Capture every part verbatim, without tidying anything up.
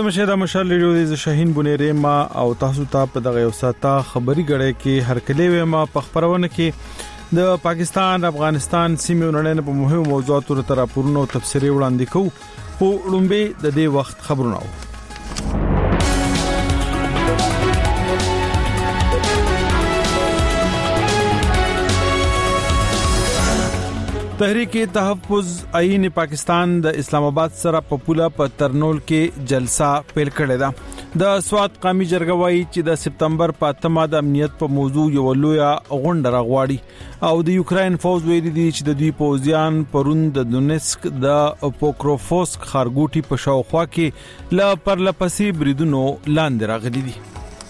ولسمشه د مشال ریډیو د شاهین بنيره ما او تاسو ته په دغه یو ساته خبري غړې کې هر کله ما په خبرونه کې د پاکستان افغانستان سیمې ونړۍ په مهمو موضوعاتو تر راپورونو تفسیري وړاندې کوو خو لومبه د دې وخت خبرونه تحریک تحفظ آئین پاکستان د اسلام آباد سره په پوله په ترنول کې جلسه پیل کړې ده د سواد قومي جرګه وايي چې د سپتمبر په اتمه د امنیت په موضوع یو لوی غونډه راغواړي او د یوکرين فوز ویلي دي چې د دوی پوځیان پروند د دونسک د پوکروفوسک خارګوټي په شاوخوا کې ل پرلپسې بریدونو لاندې راغلي دي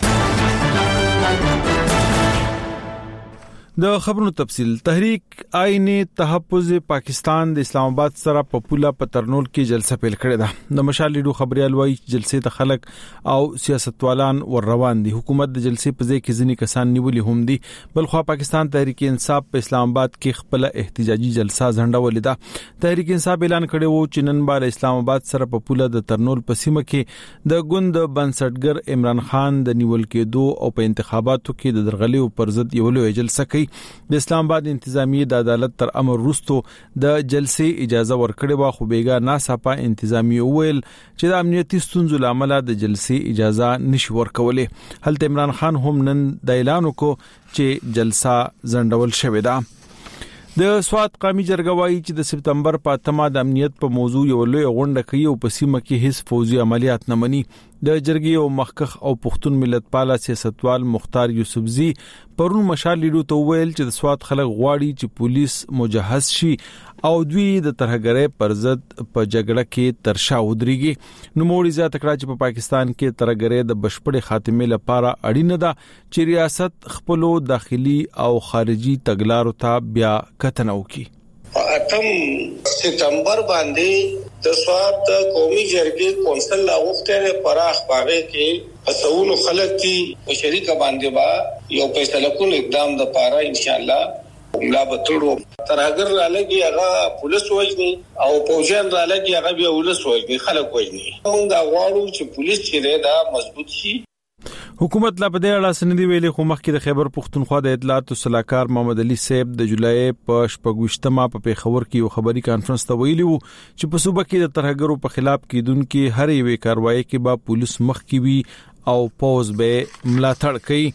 د خبرونو تفصيل تحریک آئین تحفظ پاکستان د اسلام آباد سره په پوله په ترنول کې جلسه پیل کړې ده د مشال لیډو خبريال وایي جلسې ته خلک او سیاستوالان ور روان دي حکومت د جلسې په ځای کې ځینی کسان نیولي هم دي بلخو پاکستان تحریک انصاف په اسلام آباد کې خپل احتجاجي جلسه ځنډولې ده تحریک انصاف اعلان کړی وو چې نن بار اسلام آباد سره په پوله د ترنول په سیمه کې د ګوند بنسټګر عمران خان د نیول کېدو او په انتخاباتو کې د درغلي پر ضد یو لوی جلسه کوي د اسلام آباد انتظامی د عدالت تر امر وروسته د جلسې اجازه ورکړې و خو بیګا ناڅاپه انتظامی ویل چې د امنیتي ستونزو لامل د جلسې اجازه نشي ورکولې هلته عمران خان هم نن د اعلان وکړ چې جلسه ځنډول شوې ده د سواد قومي جرګه وايي چې د سپتمبر په اتمه د امنیت په موضوع یو لوی غونډه کوي او په سیمه کې هیڅ فوزي عملیات نه مني د جرګې او مخکخ او پښتون ملت پاله سیاستوال مختار یوسفزي پرون مشال لیډو ته ویل چې د سواد خلک غواړي چې پولیس مجهز شي او دوی د ترهګرۍ پر ضد په جګړه کې ترشا ودرېږي نو موړي زیات کړه چې په پاکستان کې ترهګرۍ د بشپړې خاتمه لپاره اړینه ده چې ریاست خپل داخلي او خارجي تګلارو ته بیا کتنه وکړي اتم سپتمبر باندې د سواد قومي جرګې کونسل لاغوخته پراخ پاره کې اسونو خلک کې او شریک باندې با یو فیصله کول اقدام د پاره ان شاء الله ملا بتړو ترهګر رالګي هغه پولیس وایي او پوجان رالګي هغه بیا ولس وایي خلک وایي موږ دا غواړو چې پولیس چې دا مضبوط شي حکومت لا په دې اړه سندې ویلي خو مخکې د خیبر پختونخوا د اطلاعات او صلاحکار محمد علي صاحب د جولای په شپږشتمه په پیښور کې یو خبري کانفرنس ته ویلي وو چې په صوبه کې د ترهګرو په خلاف کېدونکو هر یوې کاروایی کې به پولیس مخ کې وي او پوز به ملاتړ کوي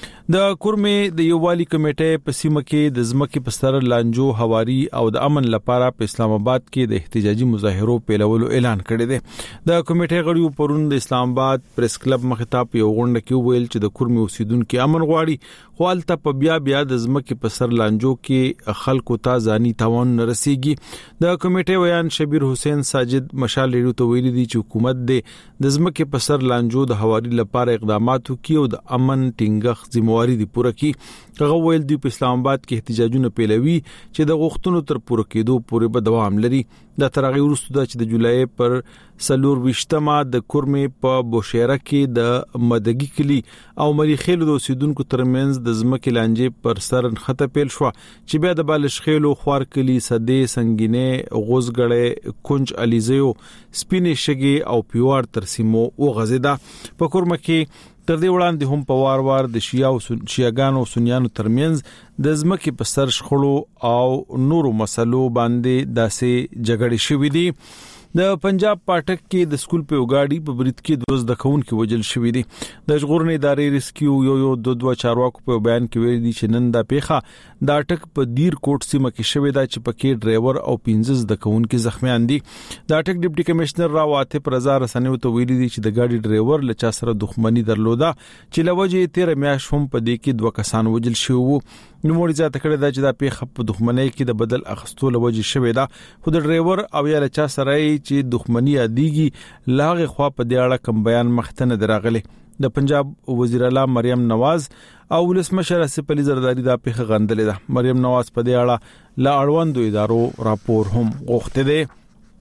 د کورمې د یووالي کمیټې په سیمه کې د ځمکې په سر لانجو حواري او د امن لپاره په اسلام آباد کې د احتجاجي مظاهرو پیلولو اعلان کړی دی د کمیټې غړیو پرون د اسلام آباد پریس کلب مخاطب یو غونډه کې ویل چې د کورمې اوسیدونکو امن غواړي خو الته په بیا بیا د ځمکې په سر لانجو کې خلکو ته ځاني تاوان رسیږي د کمیټې ویان شبیر حسین ساجد مشال لیډو ته ویلي دي چې حکومت د ځمکې په سر لانجو د حواري لپاره اقدامات وکړي او د امن ټینګښ ذمہ واري دی پوره کی هغه ویل دی په اسلام آباد کې احتجاجونه پیلوي چې د غوښتنو تر پوره کېدو پورې به دوام لري د ترغي ورسته چې د جولای پر سلور وشتمه د کورمې په بوشهره کې د مدګي کلی او مریخیل د اوسیدونکو ترمنځ د ځمکې لانجې پر سر خطه پیل شو چې بیا د بالشخیلو خوار کلی سدې سنگینه غوزګړې کونج الیزیو سپینې شګي او پیوار ترسیمو او غزیدا په کورمه کې تر دې وړاندې هم په وار وار د شیعه او شیعاګانو او سنیانو ترمنځ د ځمکې په سر شخړو او نورو مسلو باندې داسې جګړې شوې دي د پنجاب پاټک کې د سکول په وګاډي په برید کې دوز د کون کې وجل شوې دي د ژغورنې ادارې ریسکیو یو یو دو دوه چارواکو په بیان کې ویلي دي چې نن د پیښه د اټک په دیر کوټ سیمه کې شوې ده چې پکې ډرایور او پنځه د کون کې زخمیان دي د اټک ډیپټي کمشنر راو عاطف رضا رسنیو ته ویلي دي چې د ګاډي ډرایور له چا سره دښمنی درلوده چې لوجه تیر میاش هم په دې کې دوه کسان وجل شوی نو موري ځات کړه دا چې دا پیښه په دښمنۍ کې د بدل اخستو لوجه شوې ده خو د ډرایور او یا له چا سره چې دښمنی اديږي لاغه خوا په دې اړه کم بیان مختنه دراغله د پنجاب وزیر اعلی مریم نواز او ولسمشر اسف علي زرداری دا پیښه غندلې ده مریم نواز په دې اړه لا اړوندو ادارو راپور هم غوښته ده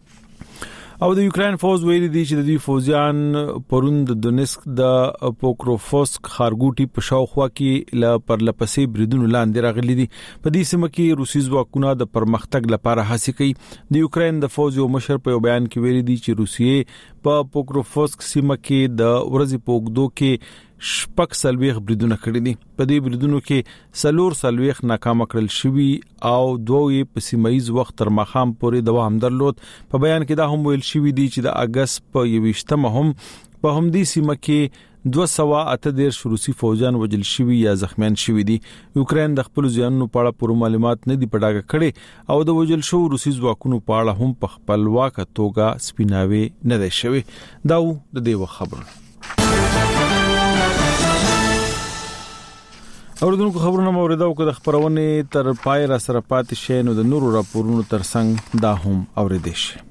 او د یوکرين فوز ویلي دي چې د دوی فوجیان پرون د دونسک د پوکروفوسک خارګوټي په شاوخوا کې ل پرلپسې بریدونو لاندې راغلي دي په دې سیمه کې روسي ځواکونه د پرمختګ لپاره هڅې کوي د یوکرين د فوج او مشر په بیان کې ویلي دي چې روسیې په پوکروفوسک سیمه کې د ورځې پوګدو کې شپږ سلويخ بریدونه کړی دي. په دې بریدونو کې سلور سلويخ ناکام کړل شوی او دوی په سیمایي وخت تر مخام پورې دوام درلود. په بیان کې دا هم ویل شوی دی چې د اگست په یويشتمه هم په همدې سیمه کې دوه سوه اته دیرش روسي فوجان وژل شوي یا زخمیان شوي دي. یوکرين د خپل ځانونو په اړه پوره معلومات نه دي پټاګه کړي او د وژل شو روسي ځواکونو په اړه هم په خپلواک توګه سپیناوي نه دی شوی. دا د دې خبر اوردونکو خبرونه موریدا او د خبرونه تر پای را سره پاتې شي نو د نورو راپورونو ترڅنګ دا هم اوریدل شي.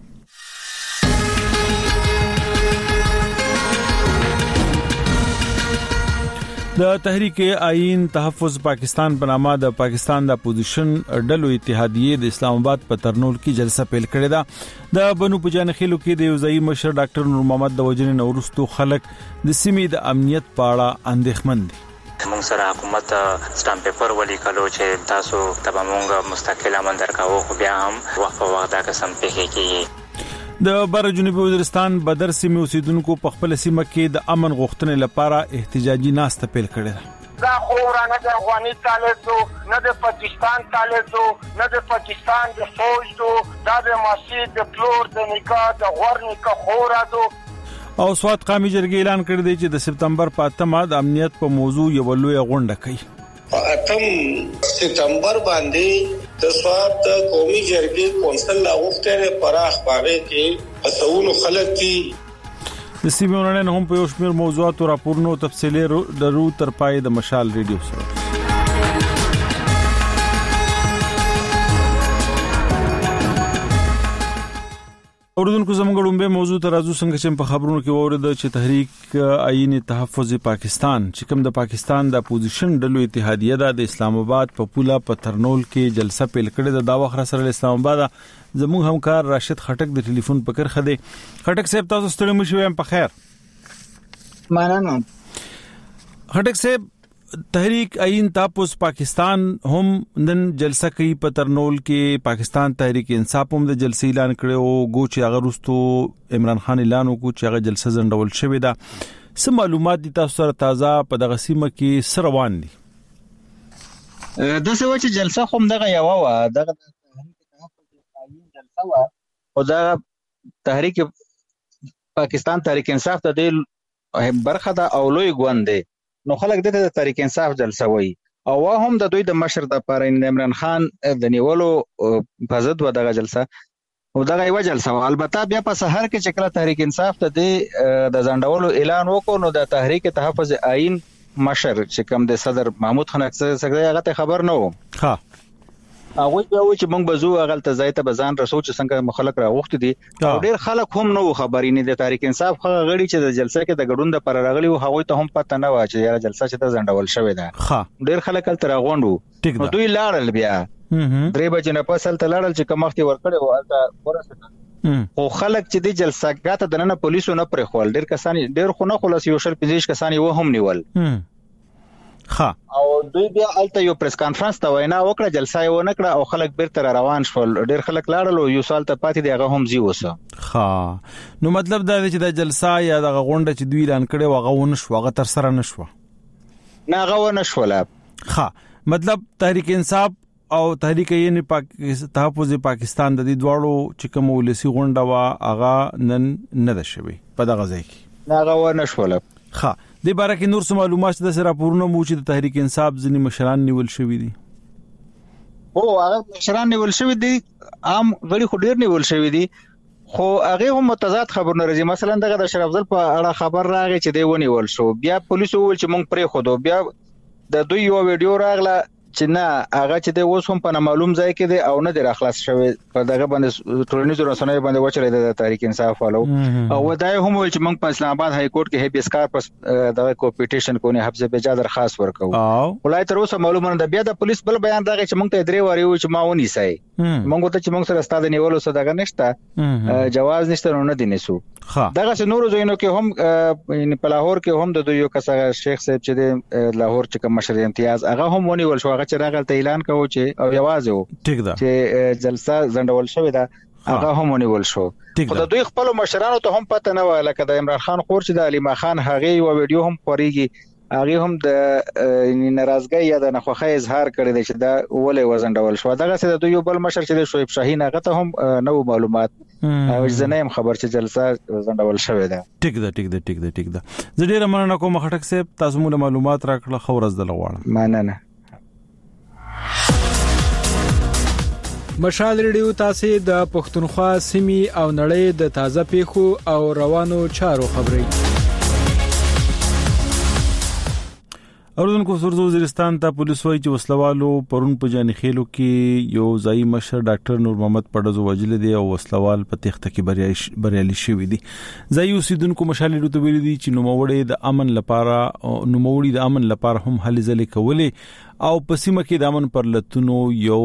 د تحریک آئین تحفظ پاکستان په نامه د پاکستان د اپوزیشن ډلو اتحادیه د اسلام آباد په ترنول کې جلسه پیل کړې ده. د بنو پجان خېلو کې د یوځای مشر ډاکټر نور محمد د وجنې نورستو خلک د سیمې د امنیت په اړه اندېښمن دي. موږ سره حکومت سټامپ پیپر ولیکلو چې تاسو ته موږ مستقل امن درکاو، خو بیا هم وخت په وخت دا قسم پیښې کیږي. د بر جنوبي وزیرستان بدر سیمې اوسیدونکو په خپل سیمه کې د امن غوښتنې لپاره احتجاجي ناسته پیل کړې ده. دا خو نه د افغاني طالبو نه د پاکستان طالبو نه د پاکستان د فوج دو دا د مسجد د پلور د نکاح د غور نکاح خورا دو. او سواد قومي جرګې اعلان کړی دی چې د سپتمبر په اتمه د امنیت په موضوع یو لوی غونډه کوي. اتم سپتمبر باندې د سواد قومي جرګې کونسل لاغوښته پراخ پاره کې اسونو خلک دي. د سیمونن هم په یو شمېر موضوعات او راپورونو تفصیلي درو تر پای د مشال ریډیو سره. اوردونکو زموږ لومبه موضوع تر ازو څنګه چې په خبرونو کې وورد چې تحریک آئین تحفظ پاکستان چې کوم د پاکستان د اپوزیشن ډلو اتحادیه د اسلام آباد په پولا په ترنول کې جلسه پیل کړې ده. دا وخت سره اسلام آباد زموږ همکار راشد خټک د ټلیفون په کر خده. خټک صاحب تاسو ستړي مشو یم په خیر. مننه. خټک صاحب تحریک آئین تحفظ پاکستان هم نن جلسه کوي په ترنول کې. پاکستان تحریک انصاف هم د جلسې اعلان کړو گو چې هغه رستو عمران خان اعلان وکړ چې هغه جلسه زندول شوې ده. څه معلومات دي تاسو سره تازه په دغه سیمه کې سره روان دي؟ د څه وجه جلسه هم دغه یو و دغه تحریک تحفظ آئین جلسه و او دا تحریک پاکستان تحریک انصاف ته د برخه د اولوی ګوند دی. نو خلک دته د تحریک انصاف جلسه وای او هم د دوی د مشر د پاره عمران خان د نیولو په ضد و دغه جلسه او دغه یو جلسه. البته بیا په سحر کې چې کله تحریک انصاف ته د ځندولو اعلان وکړ نو د تحریک تحفظ آئین مشر چې کوم د صدر محمود خان اکثر هغه ته خبر نه و. ها هغه بیا و چې موږ بزو غلطه ځای ته بزان رسو چې څنګه مخالک راغوښت دي او ډیر خلک هم نو خبرې نه د تحریک انصاف خغه غړي چې د جلسه کې د غډون د پر راغلي او هغه ته هم پته نه و چې یاره جلسه چې ته زندول شوې ده. ها ډیر خلک تل راغوندو نو دوی لاړل بیا درې بجې نه پسل ته لاړل چې کوم وخت ورکړي او البته ورسېده. خو خلک چې د جلسه غاته د نن پولیسو نه پرې خول ډیر کسان ډیر خو نه خلاص یو شل پنځه کسان و هم نیول. ها او دوی بیا الته یو پریس کانفرنس ته وینا وکړه جلسه یې ونه کړه او خلک بیرته روان شول. ډیر خلک لاړل او یو سال ته پاتې دی هغه هم زی وسه. ها نو مطلب دا دی چې د جلسه یا د غونډه چې دوی اعلان کړي هغه ونه شو هغه تر سره نشو نه هغه ونه شوله. ها مطلب تحریک انصاف او تحریک آئین تحفظ پاکستان د دې دواړو چې کوم ولسی غونډه وا هغه نن نه ده شوی په دغه ځای کې نه هغه ونه شوله. ها د باره کې نور څه معلومات د سره راپورونه مو چې د تحریک انصاف ځنی مشران نیول شوی دي؟ او هغه مشران نیول شوی دي عام غړي خو ډیر نیول شوی دي خو هغه هم متضاد خبرونه راځي. مثلا دغه د شرف افضل په اړه خبر راغی چې دی ونیول شو بیا پولیسو ول چې مونږ پرې خو دو بیا د دوی یو ویډیو راغله چې نه هغه چې د اوس هم په معلوم ځای کې دی او نه دی راخلاص شوی په دغه باندې ټولنیزو رسنیو باندې وچلې د تحریک انصاف والو او ودای هم ویل چې موږ په اسلام آباد های کورټ کې هیبیس کارپس دغه کوپټیشن کو نه حفظ بجا درخواست ورکو. ولای تر اوسه معلومه نه بیا د پولیس بل بیان راغی چې موږ ته درې واری و چې ما ونی سای موږ ته چې موږ سره ستاد نیولو څه دغه نشته جواز نشته نو نه دی نسو. دغه نورو ځایونو کې هم په لاهور کې هم د دوی یو کس شیخ صاحب چې د لاهور چې کوم مشر امتیاز هغه هم ونیول شو هغه چې راغل ته اعلان کوي چې او یوازې و ټیک ده چې جلسه زندول شوې ده هغه هم ونیول شو. خو د دوی خپل مشرانو ته هم پته نه و، لکه د عمران خان خور چې د علي خان هغه یو ویډیو هم خوريږي، هغه هم د ناراضګۍ یا د نخوخه اظهار کړی دی چې دا ولې وزنډول شو. دغه څه د دوی بل مشر چې د شعیب شاهین هغه ته هم نو معلومات او ځنه هم خبر چې جلسه وزنډول شوې ده. ټیک ده ټیک ده ټیک ده ټیک ده. زه ډیره مننه کوم خټک صاحب، تاسو موږ معلومات راکړه، خو ورځ د لغواړم. مننه. مشال ریډیو تاسو د پښتونخوا سیمې او نړۍ د تازه پیښو او روانو چارو خبري اردن کو سرزو وزیرستان ته پولیس وایي چې وسلوالو پرون په جاني خېلو کې یو ځای مشر ډاکټر نور محمد پړځو وجل دی او وسلوال په تخته کې بریالي شوی دي. ځای اوسیدونکو مشال ریډیو ته ویلي دي چې نوموړی د امن لپاره نوموړی د امن لپاره هم هلي ځلې کولې او په سیمه کې د امن پر لتونو یو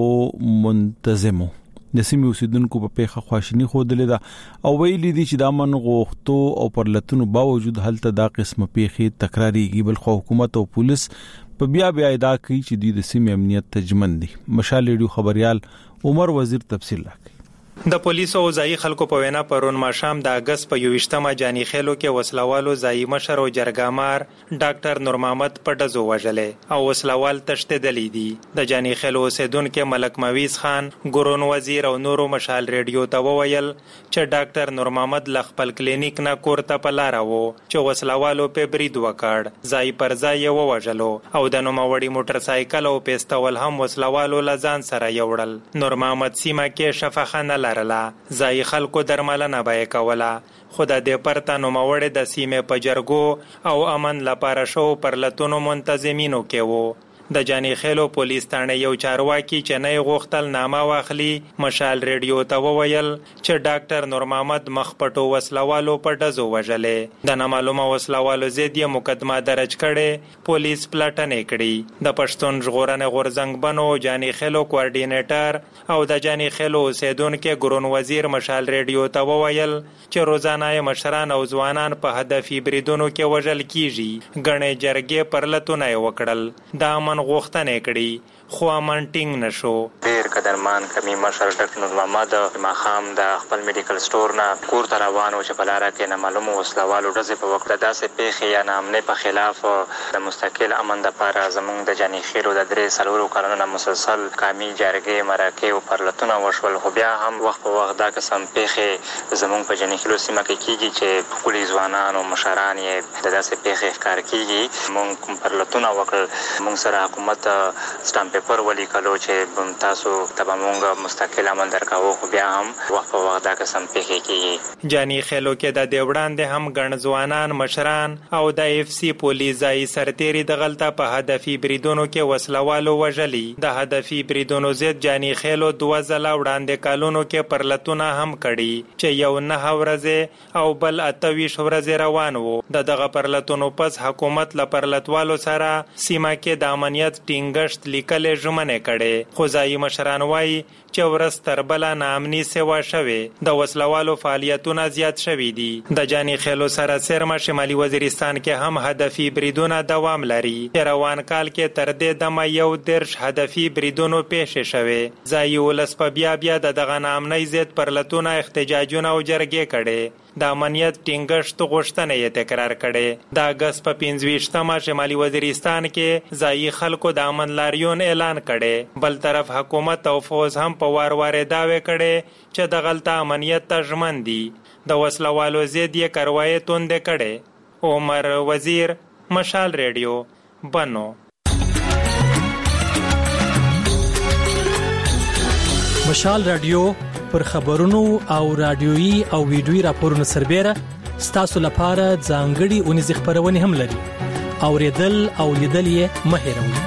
منتظمو د سیمې اوسیدونکو په پیخه خواشنی خوده ده او ویلي دي چې د امن غوښتو او پر لتونو باوجود هلته دا قسمه پیخي تکراریږي، بل خو حکومت او پولیس په بیا بیا ادعا کوي چې دوی د سیمې امنیت تجمن دي. مشال ریډیو خبريال عمر وزیر تفصیل راکړي. د پولیسو او ځای خلکو په وینا پرون ماښام د اگست په یوویشتمه جاني خېلو کې وسلوالو ځای مشر او جرګامار ډاکټر نور محمد پټزو وژلې او وسلوال تشتدلې دي. د جاني خېلو اوسیدونکو ملک مویز خان ګورون وزیر او نورو مشال ریډیو ته وویل چې ډاکټر نور محمد ل خپل کلینیک نه کور ته پلاره وو چې وسلوالو په برید وکړ، ځای پر ځای ووژلو او د نوموړي موټر سایکل او پیستول هم وسلوالو لزان سره یوړل. نور محمد سیمه کې شفاخانه لرله، ځای خلکو درملنه به کوله، خو د دې پرته نوموړی د سیمې په جرګو او امن لپاره شو پر لتونو منتظمینو کې وو. د جاني خېلو پولیس تانه یو چارواکي چې نه غوښتل نامه واخلي مشال ریډیو ته وویل چې ډاکټر نور محمد مخ پټو وسلوالو په ډزو وژلې. د نامعلومه وسلوالو ضد یې مقدمه درج کړي، پولیس پلټنې کړي. د پښتون ژغورنې غورځنګ بنو جاني خېلو کوارډینیټر او د جاني خېلو اوسیدونکو ګورون وزیر مشال ریډیو ته وویل چې روزانه مشران او ځوانان په هدفي بریدونو کې وژل کیږي. غنې جرګې پر لتونه وکړل، د امن غوښتنه کړي، خو امن ټینګ نشو. ډیر قدرمان کمی مشر ډاکټر نور محمد ماخام د خپل میډیکل سٹور نه کور ته روان و چې په لاره کې نامعلومو وسلوالو ډزې په وخت داسې پیښې یا نامنې په خلاف د مستقل امن لپاره زموږ د جاني خېلو د درې څلورو کلونو مسلسل قامي جرګې مرکې او پرلتونه وشول، خو بیا هم وخت په وخت دا قسم پیښې زموږ په جاني خېلو سیمه کې کیږي چې خپل ځوانان او مشران یې د داسې پیښې ښکار کیږي. موږ کوم پرلتونه وکړ، موږ سره حکومت سټامپ پیپر ولیکلو چې تاسو ته موږ مستقل امن درکاو، خو بیا هم وخت په وخت دا قسم پیښې کیږي. جاني خېلو کې د دې وړاندې هم ګڼ ځوانان مشران او د اف سی پولیس ځای سرتېري د غلطه په هدفي بریدونو کې وسلوالو وژلي. د هدفي بریدونو ضد جاني خېلو دوه ځله وړاندې کالونو کې پرلتونه هم کړي چې یو نه ورځې او بل اتویش ورځې روان وو. د دغه پرلتونو پس حکومت له پرلتوالو سره سیمه کې د امنیت ټینګښت لیکلې ژمنه کړي، خو ځای مشران وایي چې ورځ تر بله ناامني سوا شوې، د وسلوالو فعالیتونه زیات شوي دي. د جاني خېلو سره سرمه شمالي وزیرستان کې هم هدفي بریدونه دوام لري. روان کال کې تر دې دمه یو درش هدفي بریدونو پیښې شوې. ځای ولس په بیا بیا د دغه ناامنۍ ضد پرلتونه احتجاجونه او جرګې کړي. د امنیت ټینګښت غوښتنه یې تکرار کړي. د اگست په پنځویشتمه شمالي وزیرستان کې ځای خلکو د امن لاریون اعلان کړي. بل طرف حکومت او فوز هم په وار وار داوی کړي چې د غلطه امنیت ته ژمن دي. د وسلوالو ضد یې کاروایی توندې کړي. عمر وزیر، مشال ریډیو، بنو. مشال رادیو پر خبرونو او رادیوي او ویډیوي راپورونو سربېره ستاسو لپاره ځانګړي اونیزې خبرونه هم لري. اوریدل او لیدل یې مه هېروئ.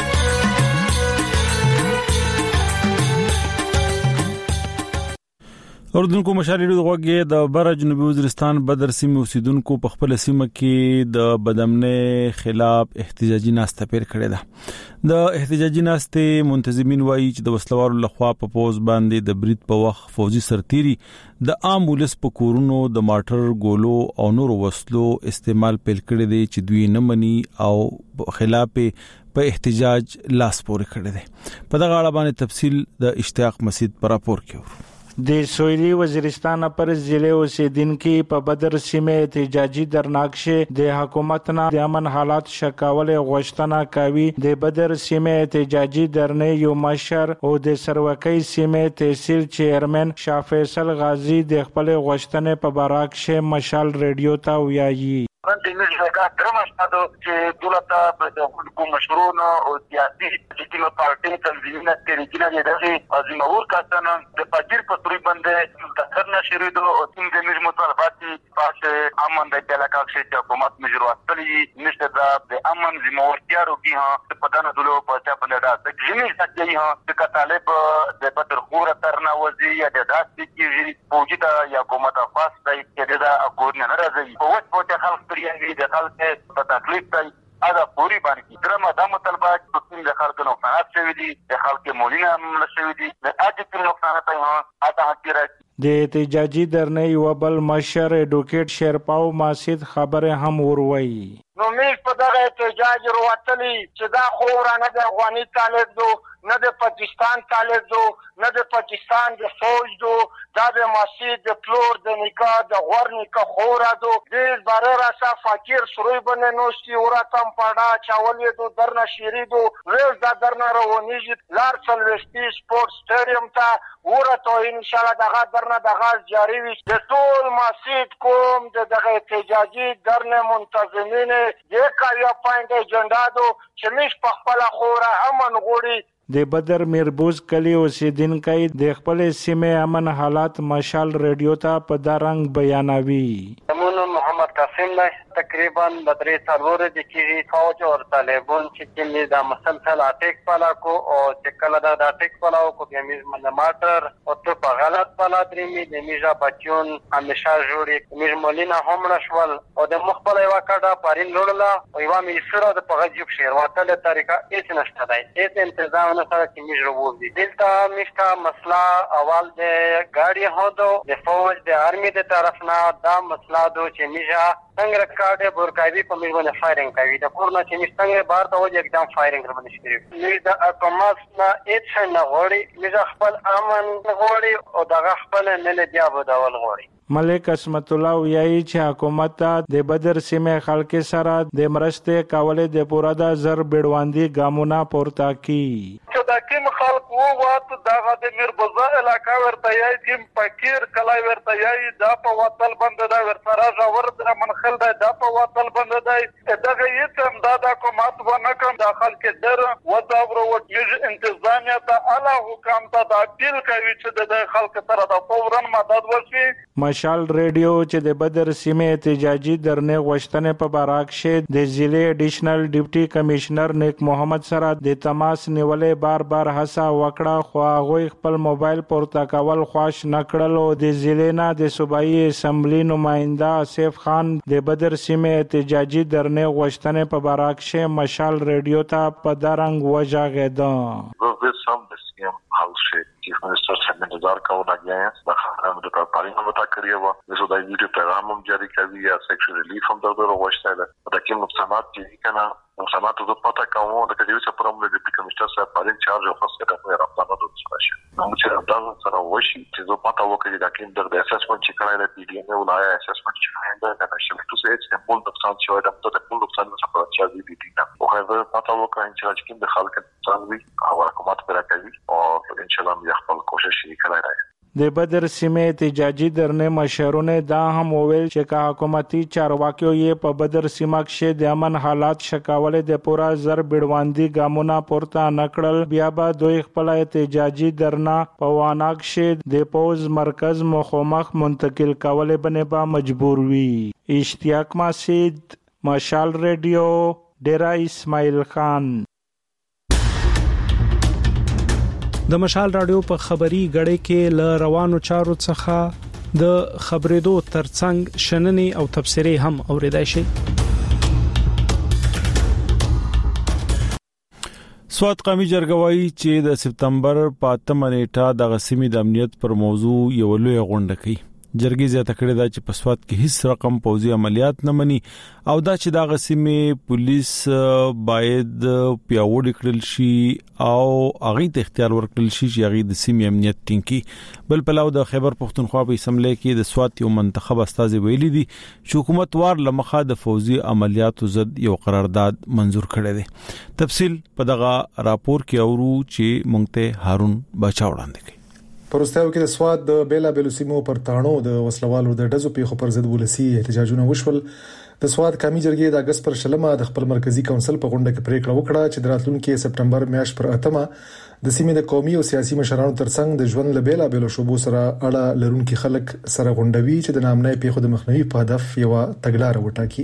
اردن کو مشال ریډیو دغه د بر جنوبي وزیرستان بدر سیمه اوسیدونکو په خپل سیمه کې د بدامنۍ خلاف احتجاجي ناسته پیر کړې ده. د احتجاجي ناسته منتظمین وایي چې د وسلوالو لخوا په پوز باندې د برید په وخت فوجي سرتيري د عام ولس په کورونو د ماټر ګولو او نور وسلو استعمال پیل کړی دی چې دوی نه مني او خلاف په احتجاج لاس پورې کړی دی. په دغه اړه باندې تفصیل د اشتیاق مسعود پر راپور کې. د سویلي وزیرستان پر ضلع اوسیدونکو په بدر سیمه احتجاجي درناکشه د حکومت نه د امن حالات شکاول غوښتنه کوي. د بدر سیمه احتجاجي درنه یو مشر او د سروکۍ سیمه تحصیل چیرمن شاه فیصل غازی د خپل غوښتنې په باره کې مشال رادیو ته ویایي. د نشګه درمشتو چې دولت د حکومت مشرون او سیاسي چې پارټي تنظیمونه ترېږي دغه ازمور کسان د پاجر په توري باندې د کرنا شریدو او څنګه موږ مطالبات پاس امن د علاقه کې حکومت مجرو اصلي نشته د امن ذمہورتیا روکی ها په دانه دلو په چا باندې دا د جنې ساتي ها د طالب د بدر خور ترنا وزي یا د داسې کې فوجي د حکومت خاص دی چې دا اکور نه راځي په وخت په خلک یعنی د خلک په تکلیف ته ادا پوری باندې درمه د مطالبات په څنګه د خلکو نقصانات شوي دي د خلکو مولینه هم شوي دي د اجازه نقصانات هم ادا حقیقت د احتجاجي درنه یو بل مشر اډوکیټ شیرپاو ماسید خبره هم وروي. نو موږ په دغه احتجاج وروتلی چې دا خو نه د افغاني طالب دو نه د پاکستان طالب دو نه د پاکستان د فوج دو دا د مسجد د پلور د نکاح د غور نکاح خورا دو د باره راسا فقیر سروی باندې نوشتي وراتم پاډا چاولې دو درنه شيري دو ریز دا درنه روانیږي لار سلوستی سپورت سټیډیم ته ورته ان شاء الله دغه درنه دغه جاری وي د ټول مسجد کوم د دغه احتجاجي درنه منتظمین د کایا پاینټ ایجنډا دو چې مش په خپل خورا امن غوړي. د بدر میربوز کلی اوسیدونکو د خپل سیمه امن حالات مشال رادیو ته په دارنګ بیانوي. زمونږ محمد قاسم نه تقریبا بدرې څلور د کې فوج او طالبان چې د مسلسل اٹیک پالا کو او چې کله د اٹیک پالا کو د میز منماتر او ته په غلط پالا درې د میجا بچون همیشه جوړي میز مولینا هم نشول او د مخبل یو کډه پارین لړلا او یو می سره د پغجوب شهر وتل طریقه هیڅ نشته دی هیڅ تنظیم نه سره چې میز روول دي دلته مشکا مسله اول د ګاډي هودو د فوج د آرمي د طرف نه دا مسله دو چې میجا څنګه کارډه ورکاوي په موږ باندې فایرینګ کوي د کورنا چې مستنګ بار ته وځي اقدام فایرینګ باندې شي موږ د اقامت نه هیڅ نه غوړي موږ خپل امن غوړي او دغه خپل نه بیا بدول غوړي. ملک اسمت الله ویایي چې حکومت د بدر سیمه خلک سره د مرستې کولې د پوره د زر بیړواندي ګامونه پورته کی. چې دا کوم خلک وو واته دغه د میربوزا علاقې ورته یې کوم فقیر کلای ورته یې دا په وطن باندې دا ورته راځه ورته منخل دا د په وطن باندې دا دغه یې تم دا د حکومت ونه کوم د خلک در وځو ورو چې انتظامیه ته اعلی حکام ته د اپیل کوي چې د خلک سره د فورا مدد وشي. مشال رادیو چې د بدر سیمه احتجاجي درنه غوښتنې په باره کې د ضلع اډیشنل ډیپټي کمشنر نیک محمد سره د تماس نیولې بار بار هڅه وکړه خو هغه خپل موبایل پورته کول خوښ نکړل او د ضلع نه د صوبایي اسمبلی نماینده آصف خان د بدر سیمه احتجاجي درنه غوښتنې په باره کې مشال رادیو ته په دارنګ وژغېده. حل شي چیف منسٹر سے انتظار کا ہونا گیا ہے د پارلمان هم وتا کړی و د سودا ویډیو پیغام هم جاری کوي یا سیکشن ریلیف هم درته وغوښتل دا کوم نقصانات دي کنه نقصانات د پتا کوم د کډیو څخه پرم د ډیپټي کمشنر صاحب پالین چارج او خاصه د راپورانو د شي نو چې دا سره وشي چې زه پتا وکړم دا کوم د اسسمنت چې کړای د پی ډی ام او لا اسسمنت چې نه دا نشي تو سه چې په نقصان چې وایي د په نقصان څخه چې دی دي نه او هغه پتا وکړم چې کوم د خلک څنګه وي او حکومت پر کوي او ان شاء الله موږ خپل کوشش وکړای. د بدر سیمه احتجاجي درنه مشرونه دا هم وویل چې که حکومتي چارواکیو یې په بدر سیمه کې د امن حالات شکاول د پورا زر بیړواندي ګامونه پورته نکړل بیا به دوی خپل احتجاجي درنه په واناک کې د پوز مرکز مخامخ منتقل کول بنه به مجبور وي. اشتیاق ماسید مشال رادیو ډیرا اسماعیل خان. د مشال رادیو په خبري غړې کې ل روانو چارو څخه د خبرېدو ترڅنګ شننې او تبصرې هم اوریدای شي. سواد قومي جرګه وايي چې د سپتمبر په اتمه نیټه د غسیمې د امنیت پر موضوع یو لوی غونډه کوي. جرګې زیاته کړې ده چې په سواد کې هیڅ رقم پوځي عملیات نه مني او دا چې دا غسیمه پولیس باید پیاوړی کړل شي او هغه ته اختیار ورکړل شي چې هغه د سیمې امنیت ټینګي بل پلاو د خیبر پختونخوا په اسمبلی کې د سواد یو منتخب استاد ویلي دي چې حکومت وار لمخه د فوزي عملیاتو ضد یو قرارداد منزور کړی دی تفصیل په دغه راپور کې اورو چې مونږ ته هارون بچا وړاندې کوي پرستاو کې د سواد د بیلا بیلوسیمو پر تاڼو د وسلوالو د ډزو پیښو پر ضد ولسی احتجاجونه وشول د سواد قومي جرګې د اگست پر شلمه د خپل مرکزی کونسل په غونډه کې پریکړه وکړه چې د راتلونکي سپټمبر میاشت پر اتمه د سیمې د قومي او سیاسي مشرانو ترڅنګ د ژوند لبیلا بیلو شوبو سره اړه لرونکي خلک سره غونډوي چې د نامنۍ پیښو د مخنیوي په هدف یو تګلارې وټاکي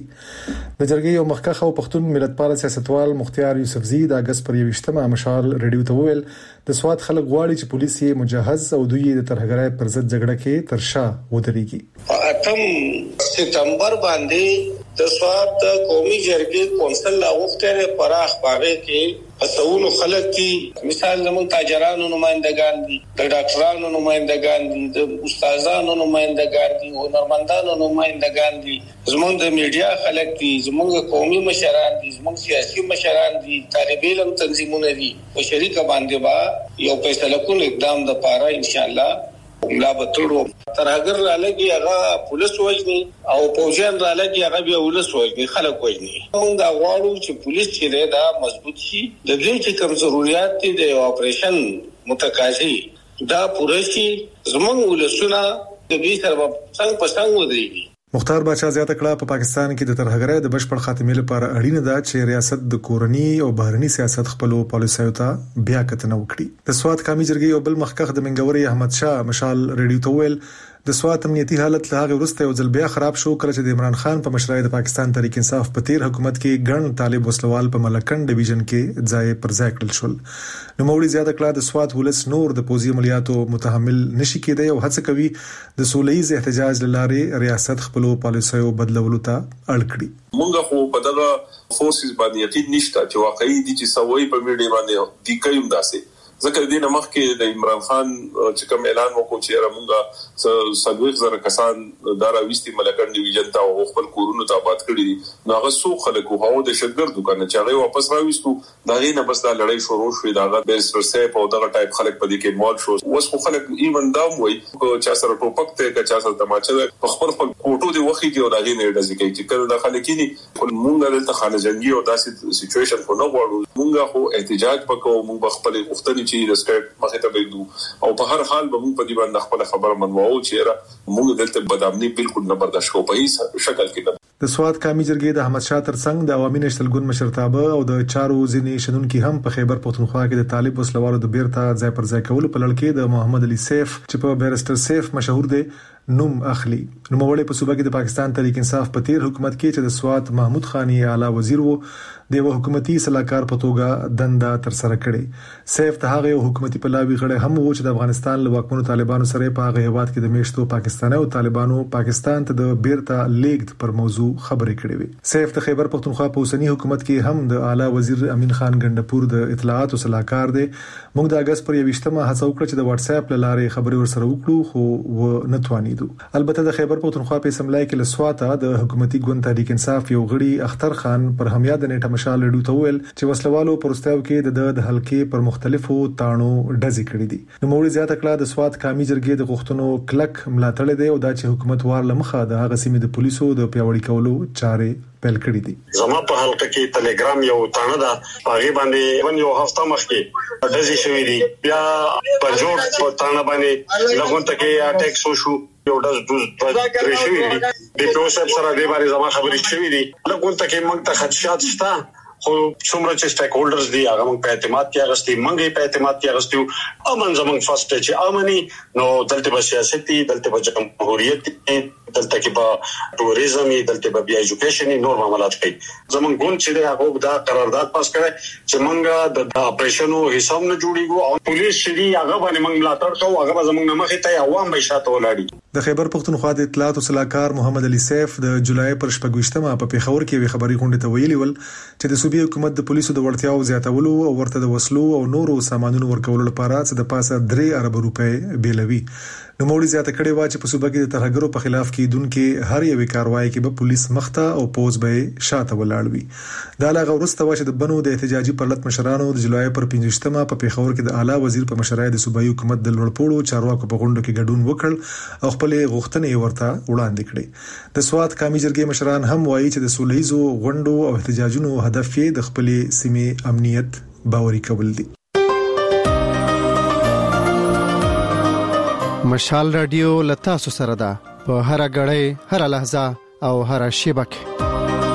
د جرګې یو مخکخ او پښتون ملتپال سیاستوال مختیار یوسفزي د اگست پر یوشتمه مشال ریډیو ته ویل د سواد خلک غواړي چې پولیس یې مجهز او دوی د ترهګرۍ پر ضد جګړه کې ترشا ودرېږي اتم سپتمبر باندې د سواد قومي جرګې کونسل لاغوښته پراخ باغې کې اسونو خلک دي مثال زمون تاجرانو نمائندگان دي د ډاکټرانو نمائندگان دي د استادانو نمائندگان دي او هنرمندانو نمائندگان دي زمون د میډیا خلک دي زمون قومي مشران دي زمون سیاسي مشران دي طالب علم تنظیمونه دي او شریک باندې با یو فیصله کول اقدام د پاره ان شاء الله لا بتړو ترهګر را لګي هغه پولیس وژني او پوجان را لګي هغه بیا ولس وژني خلک وژني موږ غواړو چې پولیس چې دا مضبوط شي د دې چې کوم ضرورت دي د اپریشن متقاضي دا پوره شي زموږ ولسونه د دې سره څنګه پښتنګ ودرېږي مختار بچا زیاته کړه په پاکستان کې د ترهګرۍ د بشپړ خاتمې لپاره اړینه ده چې ریاست د کورنی او بهرني سیاست خپل پالیسیو ته بیا کتنه وکړي د سواد قومي جرګې او بل مخکخ د منګوري احمد شاه مشال ریډیو ته ویل د سواد امنیتي حالت له هغه وروسته یو ځل بیا خراب شو کله چې د عمران خان په مشرۍ د پاکستان تحریک انصاف په تیر حکومت کې ګڼ طالب وسلوال په ملکن ډیویژن کې ځای پر ځای کړل شول نو موري زیاته کړه د سواد ولس نور د پوزي عملیاتو متحمل نشي کېدای او هڅه کوي د سولهیز احتجاج لاره ریاست خپل پالیسیو بدلولو ته اړ کړي مونږ خو په دغه فورسز باندې یقین نشته چې واقعي دي چې سوي په میډیا باندې دی کوم داسې ځکه دینه مخکې د عمران خان چې کوم اعلان وکړ چې رمونګه سلويخ زره کسان دارا وستي ملکن ډیویژن ته او خپل کورونو ته آباد کړی نو هغه سو خلکو هاو د شګر دکان چې هغه واپس راوستو دا غینه بس دا لړۍ شروع شوې دا غا بیرستر سیپ او دغه ټایپ خلک په دې کې مال شو اوس خو خلک ایون دا وای چې سره ټوپک ته چې سره تماچه په خپل خپل کوټو دی وخی کې او دا غینه ډزې کوي چې کله د خلکینی مونږ دلته خانه جنگي او داسې سچويشن کو نه غواړو مونږ خو احتجاج وکړو مونږ خپل غوښتنې چې د سټیټ مخه ته ویدو او په هر حال به موږ په دې باندې خپل خبره منوو چې را موږ دلته بدامني بالکل نه برداشت کوو په هیڅ شکل کې د سواد قومي جرګې د احمد شاه ترڅنګ د عوامي نشتلګون مشرتابه او د چارو ځینې شنونکو هم په خیبر پختونخوا کې د طالب وسلوالو د بیرته ځای پر ځای کولو په لړ کې د محمد علي سیف چې په بیرستر سیف مشهور دی نوم اخلي نو مولې په صوبه کې د پاکستان تحریک انصاف په تیر حکومت کې چې د سواد محمود خانی اعلی وزیر وو د یو حکومتي صلاحکار په توګه دنده تر سره کړې سیف ته هغه حکومتي پلاوی غړي هم وو چې د افغانستان له واکمنو طالبانو سره په هغه هیواد کې د میشتو پاکستاني او طالبانو پاکستان ته د بیرته لیګد پر موضوع خبرې کړې وي سیف د خیبر پختونخوا په اوسنی حکومت کې هم د اعلی وزیر امین خان ګندپور د اطلاعات او صلاحکار دی موږ د اگست پر یوشتمه هڅه وکړه چې د واتس اپ لاره خبرې ورسره وکړو خو و نه توانیدو البته د خیبر پختونخوا په اسمبلی کې لسواته د حکومتي ګوند تحریک انصاف یو غړي اختر خان پر همیاد نیټه مشال لډو ته ویل چې وسلوالو پرستاو کې د د حلقې پر مختلفو تانو ډزې کړې دي نو موري زیاته کړه د سواد قومي جرګې د غوښتنو کلک ملاتړ دی او دا چې حکومت وار لمخه د هغه سیمې د پولیسو د پیاوړي کولو چارې پیل کړې دي زما په حلقه کې ټلګرام یو تانه ده هغه باندې ون یو هفته مخکې ډزې شوې دي بیا په جوړ په تانه باندې لګون ته کې اٹیک شو یو داس دوز درې شوې دي د پروسس سره د باندې زما خبرې شوې دي لګون ته کې موږ ته خدشات شته خو څومره چې سټیک هولډرز دي هغه موږ په اعتماد کې اغستې موږ په اعتماد کې اغستو امن زموږ فرست چې امني نو دلته په سیاست دي دلته په جمهوریت دلته کې په ټوریزم دلته په بیا ایجوکیشن نور معاملات کوي زموږ ګوند چې هغه دا قرارداد پاس کړي چې موږ د اپریشنو حساب نه جوړیږو او پولیس چې هغه باندې موږ ملاتړ کوو هغه زموږ مخې ته عوام به شاته ولاړي د خیبر پختونخوا د اطلاعات او صلاحکار محمد علي سیف د جولای پر شپږشتمه په پیښور کې وی خبري غونډه ته ویلي ول چې د صوبې حکومت د پولیسو د وړتیاو زیاتولو او ورته د وسلو او نورو سامانونو ورکولو لپاره څه د پاسه درې ارب روپۍ بیلوي نوموړي زیاته کړې و چې په صوبه کې د ترهګرو په خلاف کېدونکو هر یوې کاروایی کې به پولیس مخته او پوز به شاته ولاړ وي. دا لا غوړسته و چې د بنو د احتجاجي پرلط مشرانو د جولای پر پنځمه په پیښور کې د اعلی وزیر په مشرۍ د صوبایي حکومت د لوړپوړو چارواکو په غونډه کې ګډون وکړ او خپل غوښتنې ورته وړاندې کړې. د سواد قومي جرګې مشران هم وایي چې د سولهیزو غونډو او احتجاجونو هدف یې د خپل سیمې امنیت باوري کول دي. مشال رادیو لتا سو سره ده په هر غړې هر لحظه او هر شبکه.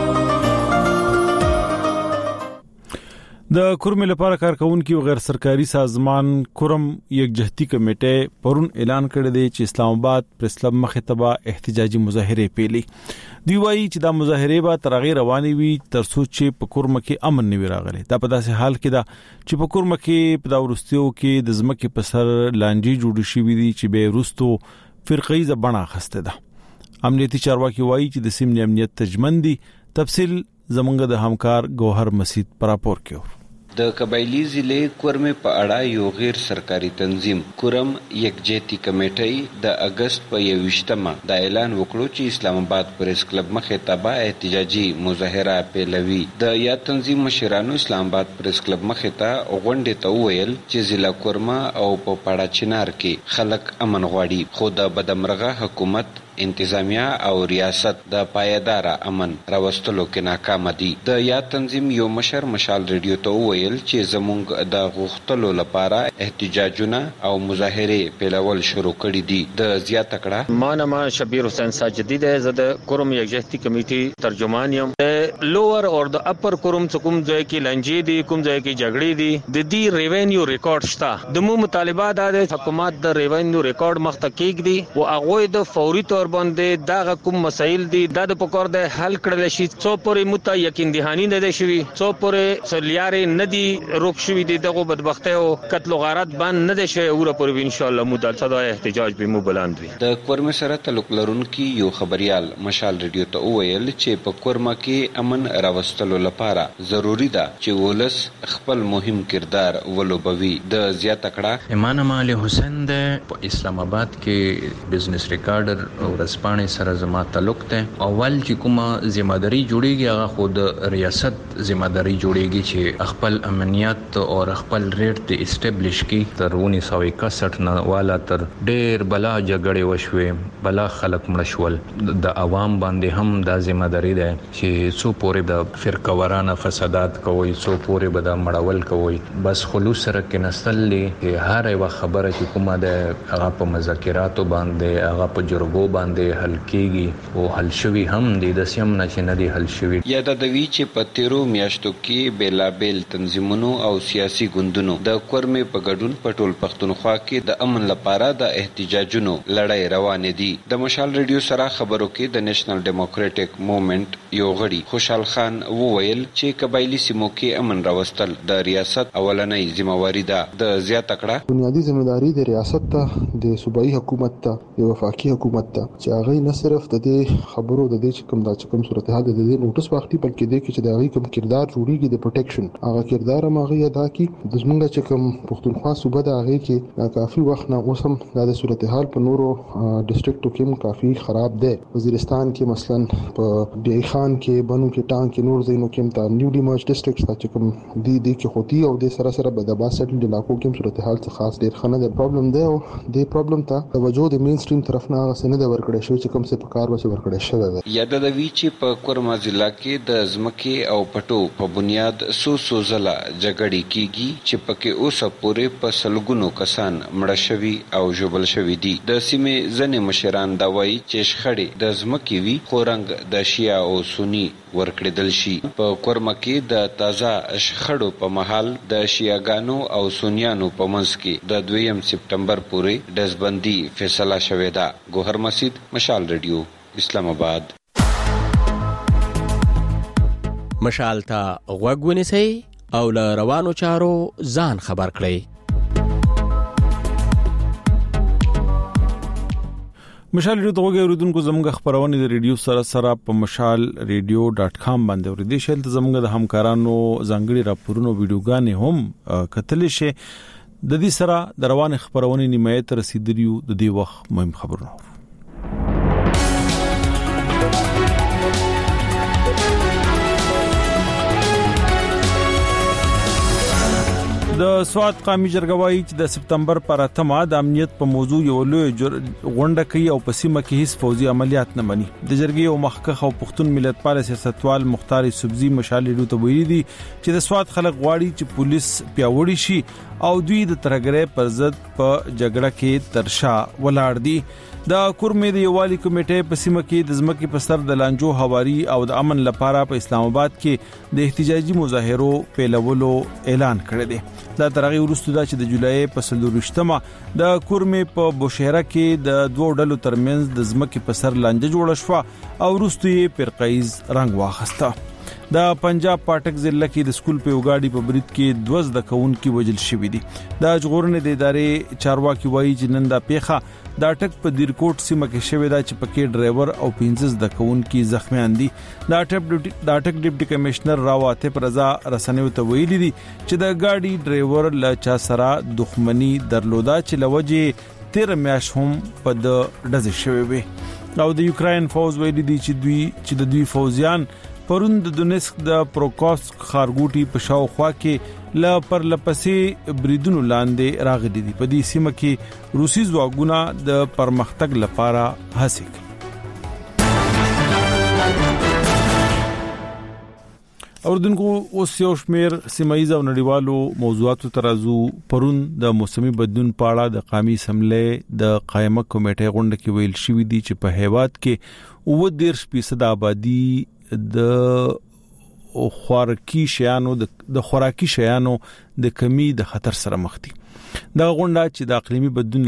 د کورم لپاره کارکونکو او غیر سرکاري سازمان کورم یکجهتي کمیټه پرون اعلان کړی دی چې اسلام آباد پریس کلب مخه تبا احتجاجي مظاهره پیلي. دی وایي چې دا مظاهره به تر غیر رواني وي تر څو چې په کورم کې امن نه وي راغلی. دا په داسې حال کې دا چې په کورم کې په دا ورستیو کې د ځمکې په سر لانجې جوړ شي وي چې به ورستو فرقې زبانه خسته ده. امنیتي چارواکي وایي چې د سیمې امنیت تجمندي. تفصیل زمونږ د همکار ګوهر مسعود پر راپور کې. د قبایلی ضلع کورمه په اړه یو غیر سرکاري تنظیم کورم یکجهتي کمیټه د اگست په یوویشتمه د اعلان وکړو چې اسلام آباد پریس کلب مخه تبا احتجاجي مظاهره پیلوي. د یا تنظیم مشرانو اسلام آباد پریس کلب مخه ته غونډه ته ویل چې ضلع کورمه او په پاړه چنار کې خلک امن غواړي، خو د بدمرغه حکومت انتظامیه او ریاست د پایدار امن راوستلو کې ناکام دي. د یا تنظیم یو مشر مشال ریډیو ته ویل چې زموږ د غوښتلو لپاره احتجاجونه او مظاهره پیلول شروع کړي دي. د زیاته کړه ما نام شبیر حسین ساجدی ده، زه د کورم یکجهتي کمیټې ترجمان یم. د لوور او د اپر کورم کوم ځای کې لنجې دي، کوم ځای کې جګړې دي، د دې ریوینیو ریکارډ شته. د مو مطالبات د حکومت د ریوینیو ریکارډ مخته کېږي او هغه د فوري تور باندې دا کوم مسایل دي د پکور د حل کړل شي. څو پورې مت یقین دهانی نه دي شوی، څو پورې سلیارې نه دي روک شوی دي، دغه بدبختی او قتل و غارت باندې نه دي شوی. اوره پورې ان شاء الله مدل صدا احتجاج به مو بلند وي. د کورم سره تعلق لرونکي یو خبريال مشال ریډیو ته ویل چې په کورم کې امن راوستلو لپاره ضروری ده چې ولس خپل مهم کردار ولوبوي. د زیاته کړه ایمان مالی حسین ده، په اسلام آباد کې بزنس ریکارډر او رسپانې سره زما تعلق ده. اول چې کومه ذمہداري جوړیږي هغه خود ریاست ذمہداري جوړیږي چې خپل امنیت او خپل ریټ د اسټابلیش کی. تر انیس سو اکسઠ نه والا تر ډېر بلا جګړې وشوي، بلا خلک مړ شول. د عوام باندې هم دا ذمہداري ده چې څو پورې د فرقه ورانه فسادات کوي، څو پورې به د مړول کوي. بس خلوص سره کې نسل هر یو خبره چې کومه ده هغه په مذاکراتو باندې هغه په جرګو باندې حل کیږي او حل شوی هم دي. د سیم نه چې نه دي حل شوی. یادوي چې په تیرو میاشتو کې بیلابل تنظیمونو او سیاسي ګوندونو د کورمه په ګډون په ټول پښتونخوا کې د امن لپاره د احتجاجونو لړۍ روانې دي. د مشال ریډیو سره خبرو کې د نېشنل ډیموکراټک موومېنټ یو غړي خوشحال خان وویل چې قبایلی سیمو کې امن راوستل د ریاست اولنۍ ذمہواری ده. د زیاته کړه بنیادی ذمہداري د ریاست ته، د صوبایي حکومت ته، د وفاقي حکومت ته، چې هغه نه صرف د دې خبرو د دې چې کوم د کوم صورتحال د دې نوټس واخلي، بلکې د کې چې د هغه کوم کردار جوړیږي د پروټیکشن هغه کردار هم هغه ادا کی. د زمونږ چې کوم پښتونخوا صوبه د هغه کې کافي وخت نه اوس هم د صورتحال په نورو ډیسټریکټو کې کافي خراب ده. وزیرستان کې مثلا په بیای خان کې، بنو کې، ټانګ کې، نور زینو کې تا نیو ډیمرج ډیسټریکټ چې کوم دی دی کې خوتی او د سره سره د با سیټل علاقو کې صورتحال څخه خاص ډیر خنه د پرابلم ده. او د پرابلم ته توجه د مین سټریم طرف نه هغه سند ورکړی شو چې کوم څه په کار وسه ورکړی شوی دی. یادوي چې په کورما ضلع کې د ځمکې او پټو په بنیاد سو سو زله جګړې کیږي چې پکې اوسه پورې په سلګونو کسان مړه شوي او ژوبل شوي دي. د سیمې ځنې مشران دا وایي چې شخړې د ځمکې وي خو رنګ د شیعه او سنی ورکړل شي. په کورما کې د تازه شخړو په محل د شیعاګانو او سنیانو په منځ کې د دویم سپټمبر پورې ډزبندي فیصله شوې ده. ګوهر مسعود، مشال ریډیو، اسلام آباد. مشال ته غوږ ونیسئ او له روانو چارو ځان خبر کړئ. مشال ریډیو دغه اوریدونکو زموږ خبرونه د ریډیو سره سره په مشال ریډیو ډاټ کام باندې اوریدي شئ. ته زموږ د همکارانو ځانګړي راپورونو ویډیوګانې هم کتلی شئ. د دې سره د روان خبرونه نیمایت رسیدلیو د دې وخت مهم خبرونه. د سواد قومي جرګه وايي چې د سپتمبر پر اتمه د امنیت په موضوع یو لوی غونډه کوي او په سیمه کې هیڅ فوزي عملیات نه مني. د جرګې او مخکخ او پښتون ملتپال سیاستوال مختار سبزی مشال لوټ ویلي دي چې د سواد خلک غواړي چې پولیس پیاوړي شي او دوی د ترګرې پر ضد په جګړه کې ترشا ولاړ دي. د کورمې د یوالي کمیټې په سیمه کې د ځمکې په سر د لانجو حواري او د امن لپاره په اسلام آباد کې د احتجاجي مظاهرو پیلولو اعلان کړی دی. دا ترغه ورستو دا چې د جولای په سلورشتمه د کورمې په بوشهره کې د دوه ډلو ترمنځ د ځمکې په سر لانجه جوړه شو او ورستو یې پرقایز رنگ واخسته. د پنجاب پاټک ضلع کې د سکول په وګاډي په برید کې دوز د کون کې وجل شوې دي. د جغورنې د ادارې چارواکي وایي چې نن د پیخه د اٹک په دیرکوټ سیمه کې شوې ده چې پکې ډرایور او پنځه د کون کې زخمیان دي. د اٹک د اٹک ډیپټي کمشنر راواته رضا رسنیو ته ویلي دي چې د گاډي ډرایور له چا سره دښمنی درلوده چې لوجه تیر میاش هم په د ډزې شوې وي. او د یوکرين فوز ویلي دي چې دوی چې د دوی فوزیان پرون د دونیسک د پروکاسک خارګوټي په شاوخوا کې ل پر لپسې بریدونو لاندې راغلي دي. په دې سیمه کې روسي ځواکونه د پرمختګ لپاره هڅې کوي. اوردونکو اوس یو شمیر سیمایي او نړیوالو موضوعاتو ترازو پرون د موسمي بدلون په اړه د قومي اسمبلی د قائمه کمیټې غونډه کې ویل شوې دي چې په هیواد کې اووه دېرش فیصد آبادی د خوراکي شیانو د خوراکي شیانو د کمی د خطر سره مخ دي. دا غونډه چې د اقلیمي بدلون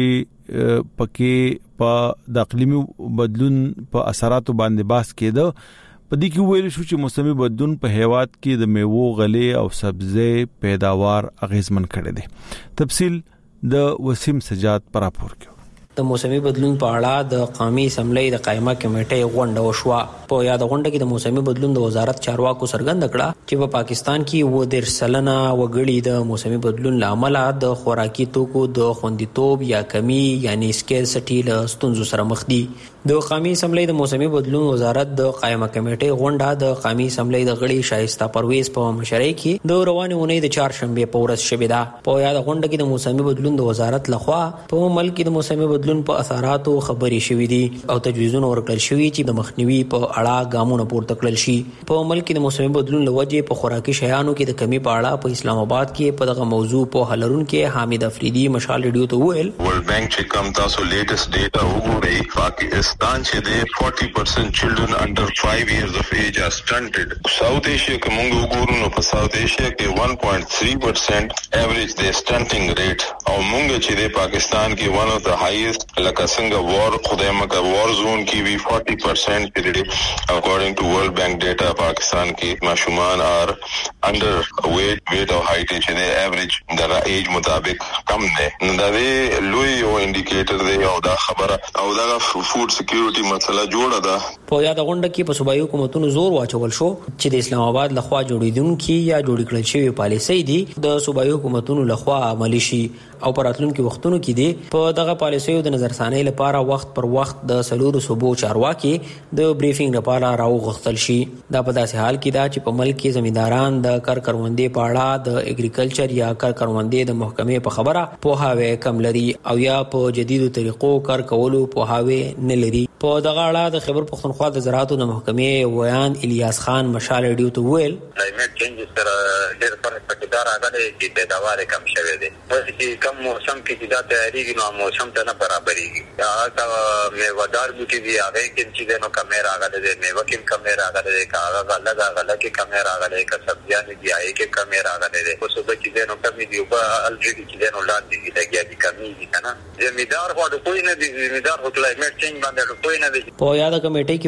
لوجه پکې په د اقلیمي بدلون په اثراتو باندې باس کېده. په دې کې ویل شو چې موسمي بدلون په هیواد کې د میوو غلې او سبزی پیداوار اغیزمن کړي دي. تفصیل د وسیم سجاد پر راپور کې. د موسمي بدلون په اړه د قومي اسمبلی د قائمه کمیټې غونډه وشوه. په یاد غونډه کې د موسمي بدلون د وزارت چارواکو څرګنده کړه چې په پاکستان کې و ډیر سلنه وګړي د موسمي بدلون لامل د خوراکي توکو د خوندیتوب یا کمی یعنی سکیرسټي له ستونزو سره مخ دي. د قومي اسمبلی د موسمي بدلون وزارت د قائمه کمیټې غونډه د قومي اسمبلی د غړي شایسته پرویز په مشرۍ کې د روانې اونۍ د چهارشنبه په ورځ شوې ده. په یاد غونډه کې د موسمي بدلون د وزارت لخوا په ملک کې د موسمي بدلون په اثراتو خبرې شوې دي او تجویزونه ورکړل شوي چې د مخنیوي په اړه ګامونه پورته کړل شي. په ملک کې د موسمي بدلون لوجه په خوراکي شیانو کې د کمی په اړه په اسلام آباد کې په دغه موضوع په حلرون کې حامد افریدي مشال ریډیو ته ویل ورلد بانک چې کوم تاسو لیټیسټ ډیټا وګورئ پاکستان چې د forty percent children under five years of age are stunted. South Asia کې موږ وګورو نو په South Asia کې one point three percent average the stunting rate او موږ چې د پاکستان کې one of the highest لکه څنګه وار خدای مکه وار زون کې وی forty percent کې according to World Bank data پاکستان کې ماشومان are under weight weight او height چې د average د ایج مطابق کم نه نو دا دی لوی یو انډیکیټر دی او دا خبره او دا فود سکیورټي مسله جوړه ده. په یاد غونډه کې په صوبایي حکومتونو زور واچول شو چې د اسلام آباد لخوا جوړیدونکو یا جوړ کړل شوی پالیسۍ دي د صوبایي حکومتونو لخوا عملی شي او په راتلونکو وختونو کې دي په دغه پالیسۍ د نظرثانۍ لپاره وخت پر وخت د سلورو صوبو چارواکي د بریفینګ لپاره راوغختل شي. دا په داسې حال کې دا چې په ملک کې زمینداران د کار کروندې په اړه د اګریکلچر یا کار کروندې د محکمې په خبره په هاوی کم لري او یا په جديدو طریقو کار کولو په هاوی نه لري. په دغه اړه د خیبر پختونخوا د زراعتو د محکمې ویان الیاس خان مشال ریډیو ته ویل کلایمټ چینج سره ډېر فرق پکې دا راغلی چې پیداوار کم شوی دی. چې کم موسم کې چې دا تیاریږي نو موسم ته نه برابرېږي. هغه میوهدار بوټي دي هغه کې چې نو کمې راغلی دی میوه کې کمې راغلی دی هغه غله غله کې کمې راغلی که سبزیان دي هغه کې کمې راغلی دی. اوس به چې نو کمې دي په الریډي چې نو لاندې دي لګیا دي کمې دي کنه زمیندار خو د کوی نه دي زمیندار خو کلایمټ چینج باندې په یاد کمیټې کې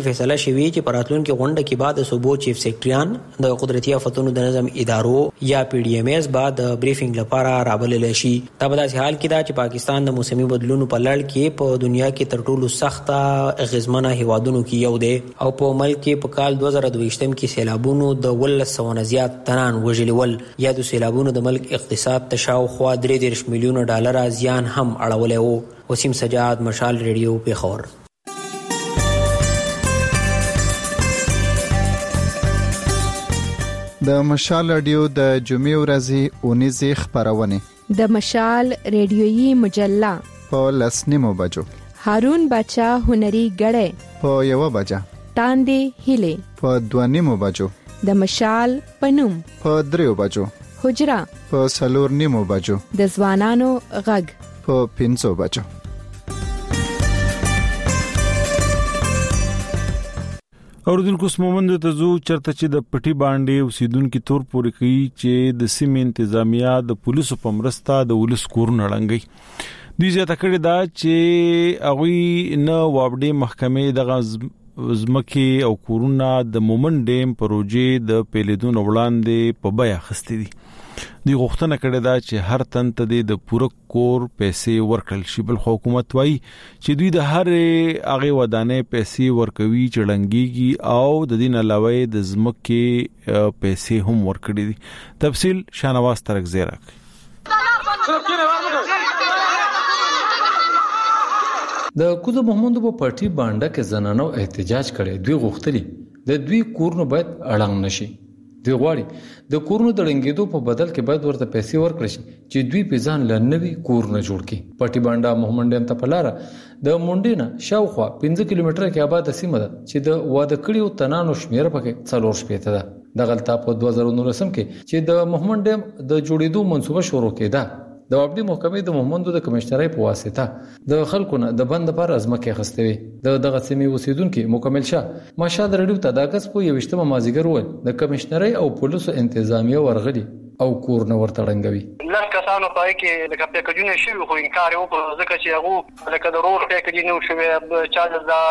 کې فیصله شوې چې پراتلونکو غونډه کې بعد صوبو چیف سیکریټریان د قدرتي آفتونو د نظم ادارو یا پی ډی ایم ایس بعد بریفینګ لپاره رابلل شي. دا په داسې حال کې دا چې پاکستان د موسمي بدلونونو په لړ کې په دنیا کې تر ټولو سخته اغیزمنه هیوادونو کې یو دی او په ملک کې په کال دوه زره دویشتم کې سیلابونو د ولس سوه نه زیات تنان وژلي ول. یا د سیلابونو د ملک اقتصاد ته شاوخوا درې دېرش میلیونه ډالره زیان هم اړولی و. وسیم سجاد، مشال ریډیو، پیښور. د مشال ریډیو د جمعې ورځې اونیزې خبرونه د مشال ریډیویي مجله په لس نیمو بجو، هارون بچا هنري غړې په یو بجه، تاندې هیله په دوه نیمو بجو، د مشال پنوم په دریو بجو، حجره په سلور نیمو بجو، د ځوانانو غږ په پنځو بجو. اوردونکو سمومند ته زو چرته چې د پټي باندې اوسیدونکو تور پوري کوي چې د سیمې انتظامیه د پولیسو په مرسته د ولس کور نړنګي. دوی زیاته کړی دا چې هغه نه وابډي محکمې د زمکي او کورونه د مومن ډیم پروژې د پیلیدون وړاندې په بیا خستې دي. دوی غوښتنه کړې ده چې هر تن ته د پوره کور پیسې ورکړل شي. بل حکومت وایي چې دوی د هر هغه ودانې پیسې ورکوي چې لنګيږي او د دین علاوه د زمکي پیسې هم ورکړي دي. تفصیل شانواز ترکزی راکړي. د کوزو محمود په پټي باندې کې زنانو احتجاج کړي. دوی غوښتلي د دوی کورونه باید اړنګ نشي. دوی غواړي د کورونو د لنګېدو په بدل کې باید ورته پیسې ورکړي شي چې دوی په ځان لنوي کورونه جوړ کړي. پټي باندې محمد ډیم ته پلاره د مونډینا شاوخوا پنځه کیلومتره کې آباد سیمه ده چې د واده کړیو تنانو شمیر پکې څلور شپېته ده. د غلطه په دوه زره نولسم کې چې د محمد ډیم د جوړېدو منصوبه شروع کېده، د وابډي محکمې د محمد د کمشنرۍ په واسطه د خلکو نه د بند پر ازمکه خستوي. د دغه سیمې اوسیدونکو مکمل شه ماشاد ریډیو ته د اگست په یوشتمه مازیګر ول د کمشنرۍ او پولیسو انتظامیه ورغلي او کور نه ورته ړنګوي. لږ کسانو پای کې لکه پیکجونه شوي خو انکار وکړ ځکه چې هغه لکه د رور پیکج نه شوی، چا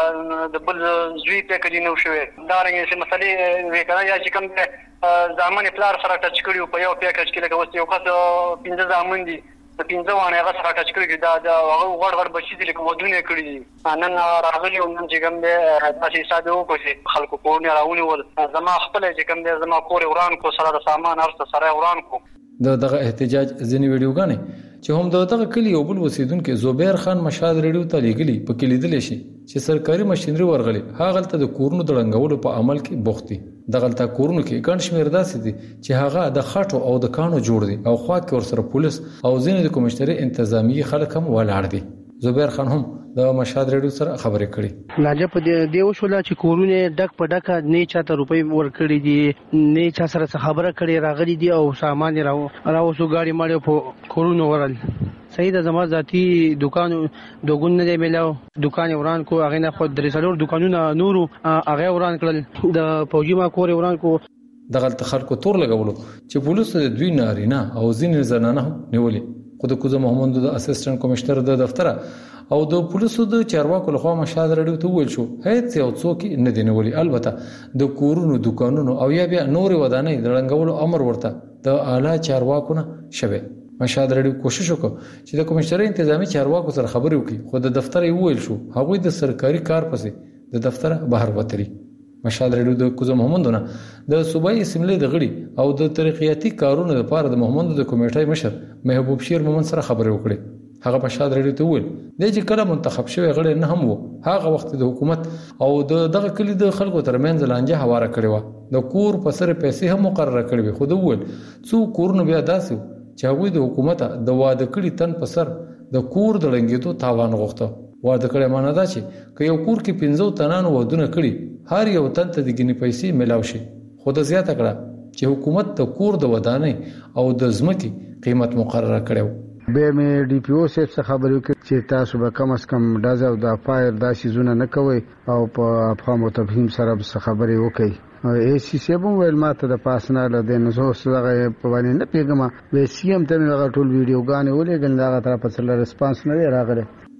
د بل زوی پیکج نه شوی. دا رنګه چې مسلې وکړه یا چې کوم ځامن پلار سره ټچ کړیو په یو پیکج کې لکه اوس یو کس پنځه ځامن دي د پنځه وانه هغه سره ټچ کړی دا دا هغه غړ غړ بچی دي لکه ودونه کړی دي. نن راغلی او نن چې کوم دې تاسو ساده وکړي خلکو کورونه راونی ول زما خپل چې کوم دې زما کور وران کو سره د سامان ارسته سره وران کو. د دغه احتجاج ځینې ویډیوګانې چې هم د دغه کلی یو بل اوسیدونکو زوبیر خان مشاد ریډیو ته لیږلي په کې لیدل شي چې سرکاري ماشينري ورغلي هغه ته د کورونو د ړنګولو په عمل کې بوختي. دغه ته کورونو کې ګڼ شمیر داسې دي چې هغه د خټو او د کانو جوړ دي او خوا کې ورسره پولیس او ځینې د کمشنري انتظامی خلک هم ولاړ دي. زوبیر خان هم د مشاد ریډیو سره خبرې کړې. لاجه په دې دیو شولا چې کورونه ډک په ډک نه چاته روپۍ ورکړي دي، نه چا سره خبره کړي راغلي دي او سامان راو راوسو غاړي ماړو په کورونو ورل. صحیح ده، زما ذاتی دکان دوګون نه دی ملاو، دکان وران کو هغه نه خود درې څلور دکانونه نورو هغه وران کړل، د فوجي ما کور وران کو. دغه خلکو تور لګولو چې پولیس د دوی نارینه او ځینې زنانه نیولې. خو د کوزه محمد د اسسټنټ کمشنر د دفتر او د پولیسو د چارواکو لخوا مشاهده ریډیو ته ویل شو هیڅ یو څوک نه دی نیولې. البته د کورونو دکانونو او یا بیا نور ودانۍ د رنګولو امر ورته د اعلی چارواکو نه شوه. مشاهده ریډیو کوشش وکړ چې د کمشنري انتظامی چارواکو سره خبرې وکړي، خو د دفتر یې ویل شو هغوی د سرکاري کار پسې د دفتر بهر وتري. مشاهده ریډیو د کوزه محمدونه د صوبایي اسمبلی د غړي او د ترقیاتي کارونو لپاره د محمد د کمیټې مشر محبوب شیر مومن سره خبرې وکړي. هغه مشاهده ریډیو ته ویل د چې کله منتخب شوی غړي نه هم وو هغه وخت د حکومت او د دغه کلی د خلکو ترمنځ لانجه هواره کړې و، د کور په سر پیسې هم مقرره کړې وي. خو د ویل څو کورونه بیا داسې چې هغوی د حکومت د واده کړي تن په سر د کور د لنګېدو تاوان غوښته. واده کړي معنی دا چې که یو کور کې پنځه تنانو ودونه کړي هر یو تن ته د ګنې پیسې ملاو شي. خو د زیاته کړه چې حکومت د کور د ودانۍ او د ځمکې قیمت مقرره کړو. به مې ډي پی او صاحب څخه خبرې وکړې چې تاسو به کم از کم ډاز او د فایر داسې زونه نه کوئ او په افهام او تفهیم سره به خبرې وکړئ. ای سی سی به ویل ماته د پاسنه له دین زو سره په باندې نه پیګم، وې سی ام ته هغه ټول ویډیوګانې ولېګل، دا غته په سره ریسپانس نه راغله.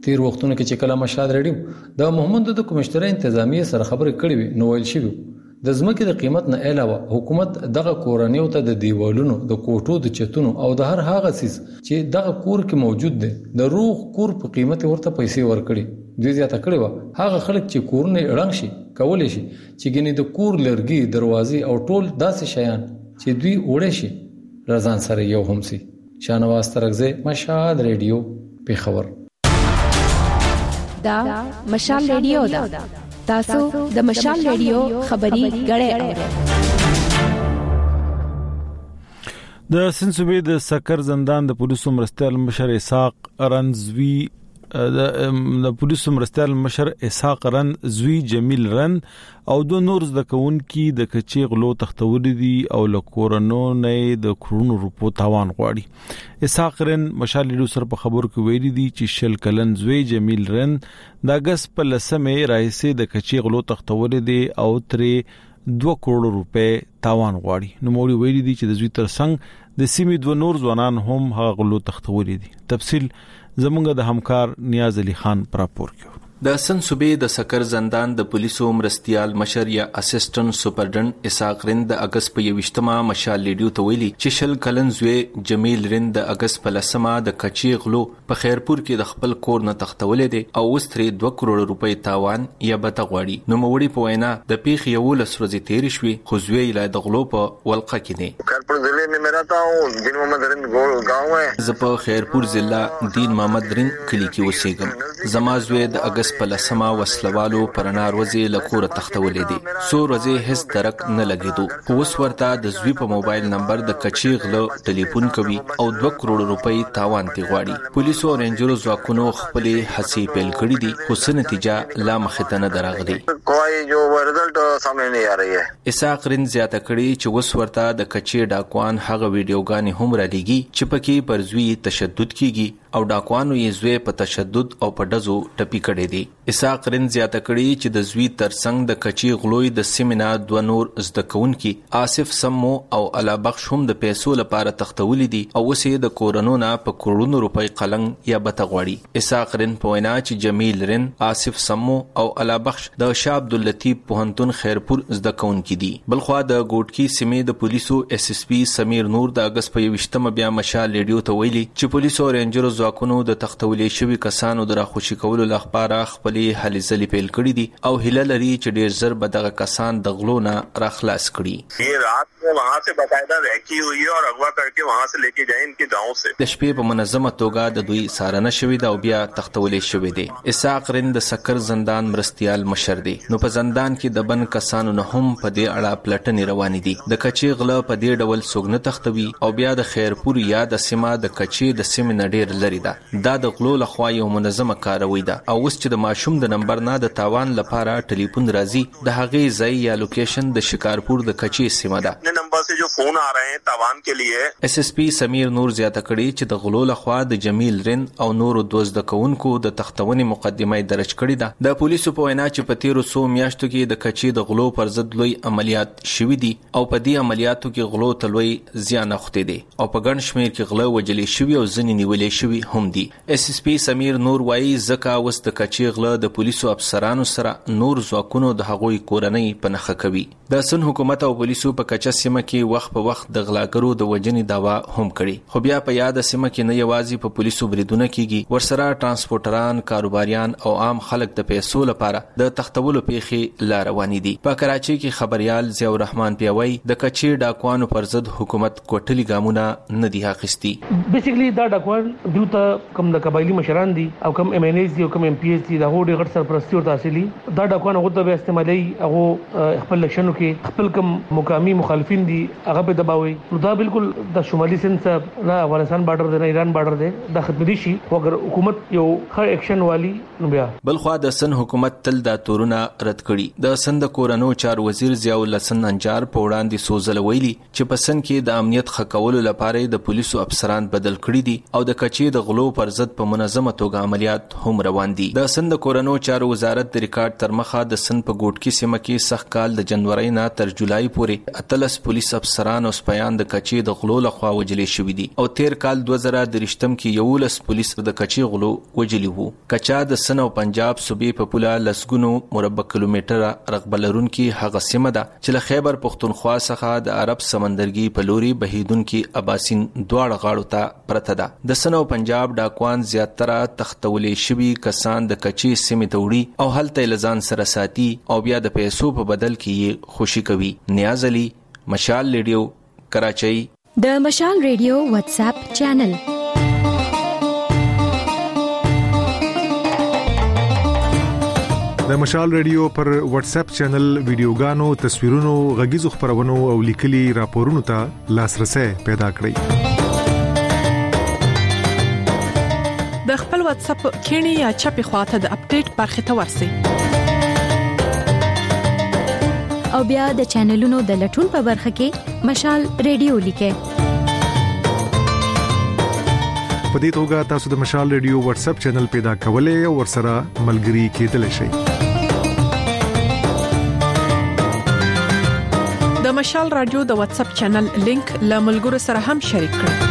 تیر وختونو کې چې کله مشهد رډیو د محمد د کمشنر انتظامیه سره خبرې کړې وي نو ویل شوی د ځمکې د قیمت نه علاوه حکومت دغه کورنیو ته د دیوالونو د کوټو د چتونو او د هر هغه سیس چې دغه کور کې موجود دی د روغ کور په قیمت ورته پیسې ورکړي دوی زیاته کړې و هغه خلک چې کورونه اړنګ شي کولای شي چې ګنې د کور لرګي دروازې او ټول داسې شیان چې دوی وړي شي رضان سره یو هم سي شانواز ترغزه مشهد ریډیو پیښور دا مشال ریډیو دا تاسو د مشال ریډیو خبري غړې د سنسوبې د سکر زندان د پولیسو مرستیال مشر اسحاق رنزوی د پولیسو مرستیال مشر اسحاق رنزوی جمیل رن او دو نور د کون کی د کچې غلو تختوري دي او لکورنو نه د کرونو روپو تاوان غواړي اسحاق رن مشال ریډیو سره په خبرو کې ویلي دي چې شل کلن زوی جمیل رن د اگست په لسمه راځي د کچې غلو تختوري دي او ترې دوه کروڑ روپے تاوان غواړي نو موري ویلي دي چې د زوی ترڅنګ د سیمې دوه نور ځوانان هم هغه غلو تختوري دي تفصیل زمونږ د همکار نیاز علي خان پراپور کړ د سن صوبې د سکر زندان د پولیسو مرستیال مشر یا اسسټنټ سپرډنټ اسحاق رند د اگست په یوشتمه مشال لیډیو ته ویلي چې شل کلن زوی جمیل رند د اگست په لسمه د کچې غلو په خیرپور کې د خپل کور نه تختولې دي او اوس ترې دوه کروڑ روپۍ تاوان یا بته غواړي نو موړي په وینا د پیښ یو لس ورځې تیر شوي خو زوی لا د غلو په ولقه کې دي خیرپور ضلع में मैं रहता हूं दिन मोहम्मद रند गांव है زه په خیرپور ضلع دین محمد رند کلی کې اوسېږم زما زوی د اگست په لسمه وسلوالو پرنار وځي لکوره تختولې دي سو ورځې هیڅ درک نه لګیدو خو اوس ورته د زوی په موبایل نمبر د کچې غلو ټلیفون کوي او دوه کروڑ روپۍ تاوان تی غواړي پولیسو او رینجرو ځواکونو خپل هڅې پیل کړې دي خو څه نتیجه لا مخ ته نه درغلي کوئی جو رزلټ سامنے نه آ رہی ہے اسحاق رند زیاته کړي چې اوس ورته د کچې ډاکوان هغه ویډیوګانې هم را لګي چې پکې پر زوی تشدد کیږي او ډاکوانو یې زوی په تشدد او په دزو ټپی کړي دي اسحاق رند زیاته کړي چې د زوی ترڅنګ د کچې غلوی د سیمینا دوه نور زده کوونکي آصف سمو او الا بخش هم د پیسو لپاره تختولې دي او اوس یې د کورونو نه په کروڑونو روپۍ قلنګ یا بته غواړي اسحاق رند په وینا چې جمیل رند آصف سمو او الا بخش د شاه عبد اللطیف پوهنتون خیرپور زده کوونکي دي بلخوا د ګوټکی سیمې د پولیسو اس اس پی سمیر نور د اگست په یوشتمه بیا مشال ریډیو ته ویلي چې پولیسو او رینجرو ځواکونو د تختولې شوی کسانو د راخوشي کولو لپاره خپلې هلې ځلې پیل کړې دي او هیله لري چې ډېر زر به دغه کسان د غلو نه راخلاص کړي یہ رات کو وہاں سے باقاعدہ ریکی ہوئی ہے اور اغوا کر کے وہاں سے لے کے جائیں ان کے گاؤں سے د شپې په منظمه توګه د دوی سارنه شوی دا او بیا تختولې شوی دی اسحاق رند د سکر زندان مرستیال مشر دی نو په زندان کې د بن کسانو نه هم په دې اړه پلټنې روانې دي د کچې غله په دې ډول سوګنه تختوي او بیا د خیرپور یا د سیمه د کچې د سیمې نه ډېر لري ده دا د غلو لخوا یو منظمه کاروي ده او اوس چې د ماشوم د نمبر نه د تاوان لپاره ټلیفون راځي د هغې ځای یا لوکیشن د شکارپور د کچې سیمه ده نمبر سے جو فون آ رہے ہیں تاوان کے لیے اس اس پی سمیر نور زیاته کړي چې د غلو لخوا د جمیل رن او نور دوز د کوونکو د تختونې مقدمه درج کړي ده د پولیسو په وینا چې په تیرو سو میاشتو کې د کچې د غلو پر ضد لوی عملیات شوي دي او په دې عملیاتو کې غلو تلوي زیان اخته دي او په ګڼ شمیر کې غلو وجلې شوي او ځنې نیولې شوي هم دي اس اس پی سمیر نور وایي زکه اوس د کچې غله د پولیسو افسرانو سره نور ځواکونو د هغوی کورنۍ په نخښه کوي د سن حکومت او پولیسو په کچه سیمه کې وخت په وخت د غلاګرو د وجنې داوا هم کړي خو بیا په یاد سیمه کې نه یوازې په پولیسو بریدونه کیږي ورسره ترانسپورټران کاروباریان او عام خلک د پیسو لپاره د تختولو پیښې لا روانې دي په کراچۍ کې خبريال ضیاء الرحمن پیاوي د کچې ډاکوانو پر ضد حکومت کوټلي ګامونه نه دي اخیستي بیسیکلی دا ډاکوان دلته کم د قبایلی مشران دي او کم ایم ان ایز دي او کم ایم پی ایس دي دا هغه غټ سرپرستی او تحصیلي دا ډاکوان هغه د استعمالي هغه خپل لښنو کې خپل کم مقامی مخالفین دي هغه په دباوي نو دا بالکل د شمالي سند نه افغانستان بارډر دی نه ایران بارډر دی د خدمتي شي خو اگر حکومت یو ښه اکشن والی نو بیا بلخوا د سن حکومت تل دا تورونه رد کړي د سند کورونو چار وزیر ضیاء الله سن انجار په وړاندې سوزل ویلي چې په سن کې د امنیت خکولو لپاره د پولیسو افسران بدل کړي دي او د کچې د غلو پر ضد په منظمه توګه عملیات هم روان دي د سند کورونو چارو وزارت د ریکارډ تر مخه د سن په ګوټکی سیمه کې سخت کال د جنوري فروری نه تر جولای پورې اتلس پولیس افسران او سپیان د کچې د غلو لخوا وجلې شوې دي او تیر کال دوه زره درشتم کې یولس پولیس د کچې غلو وجلې وو. کچا د سن او پنجاب صوبې په پوله لسګونو مربع کیلومتره رقبه لرونکي هغه سیمه ده چې له خیبر پختونخوا څخه د عرب سمندرګي په لوري بهیدونکي اباسین دواړه غاړو ته پرته ده. د سن او پنجاب ډاکوان زیاتره تختولې شوي کسان د کچې سیمې ته وړي او هلته لزان سره ساتي او بیا د پیسو په بدل کې یې خوشي کوي. نیاز علي، مشال ریډیو، کراچۍ. د مشال ریډیو واتس اپ چینل د مشال ریډیو پر واتس اپ چینل ویډیوګانو، تصویرونو، غږیزو خبرونو او لیکلي راپورونو ته لاسرسي پیدا کړئ. د خپل واتس اپ کینی یا چپی خواته د اپډیټ برخه ته ورسی او بیا د چینلونو د لټون په برخه کې مشال ریډیو لیکه. په دې توګه تاسو د مشال ریډیو واتس اپ چینل پیدا کولای او ورسره ملګري کېدلی شئ. د مشال رادیو د واتس اپ چینل لینک له ملګرو سره هم شریک کړئ.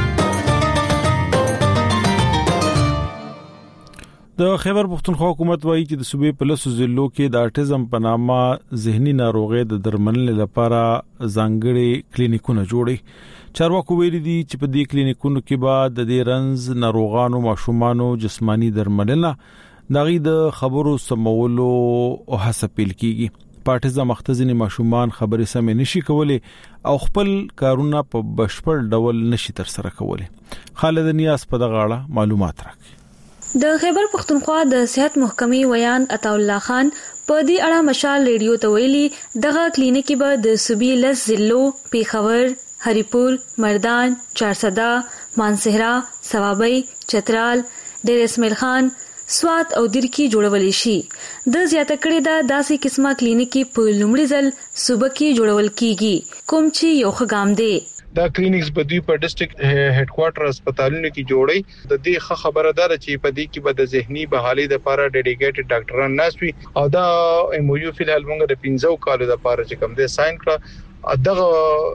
د خیبر پختونخوا حکومت وایي چې د صوبې په لسو ضلعو کې د اټیزم په نامه ذهني ناروغۍ د درملنې لپاره ځانګړي کلینیکونه جوړي. چارواکو ویلي دي چې په دې کلینیکونو کې به د دې رنز ناروغانو ماشومانو جسمانی درملنه دغه د خبرو سمولو او هڅه پیل کیږي. پارټیزم مختزنی ماشومان خبرې سمې نشي کولای او خپل کارونه په بشپړ ډول نشي تر سره کولای. خالد نیاز په دغه اړه معلومات راکړي. د خیبر پختونخوا د صحت محکمې ویان عطا الله خان په دې اړه مشال ریډیو ته ویلي دغه کلینیک به د صوبې لس ضلعو پیښور، هریپور، مردان، چارسده، مانسهرا، ثوابۍ، چترال، ډیر اسماعیل خان، سوات او درکی جوړول شي. د زیاته کړي دا داسې قسمه کلینیک په لومړي ځل صوبې کې جوړول کیږي کوم چې یو ښه ګام دی. دا کلینکس په دوی په ډیسټریکټ هډ کوارټر هسپتالونو کې جوړي. د دې ښه خبره ده چې په دې کې به د ذهني بحالي لپاره ډیډیکیټډ ډاکټران ناسوي او دا ایم او یو فلحال موږ د پنځو کالو لپاره چې کوم د ساين کړه دغه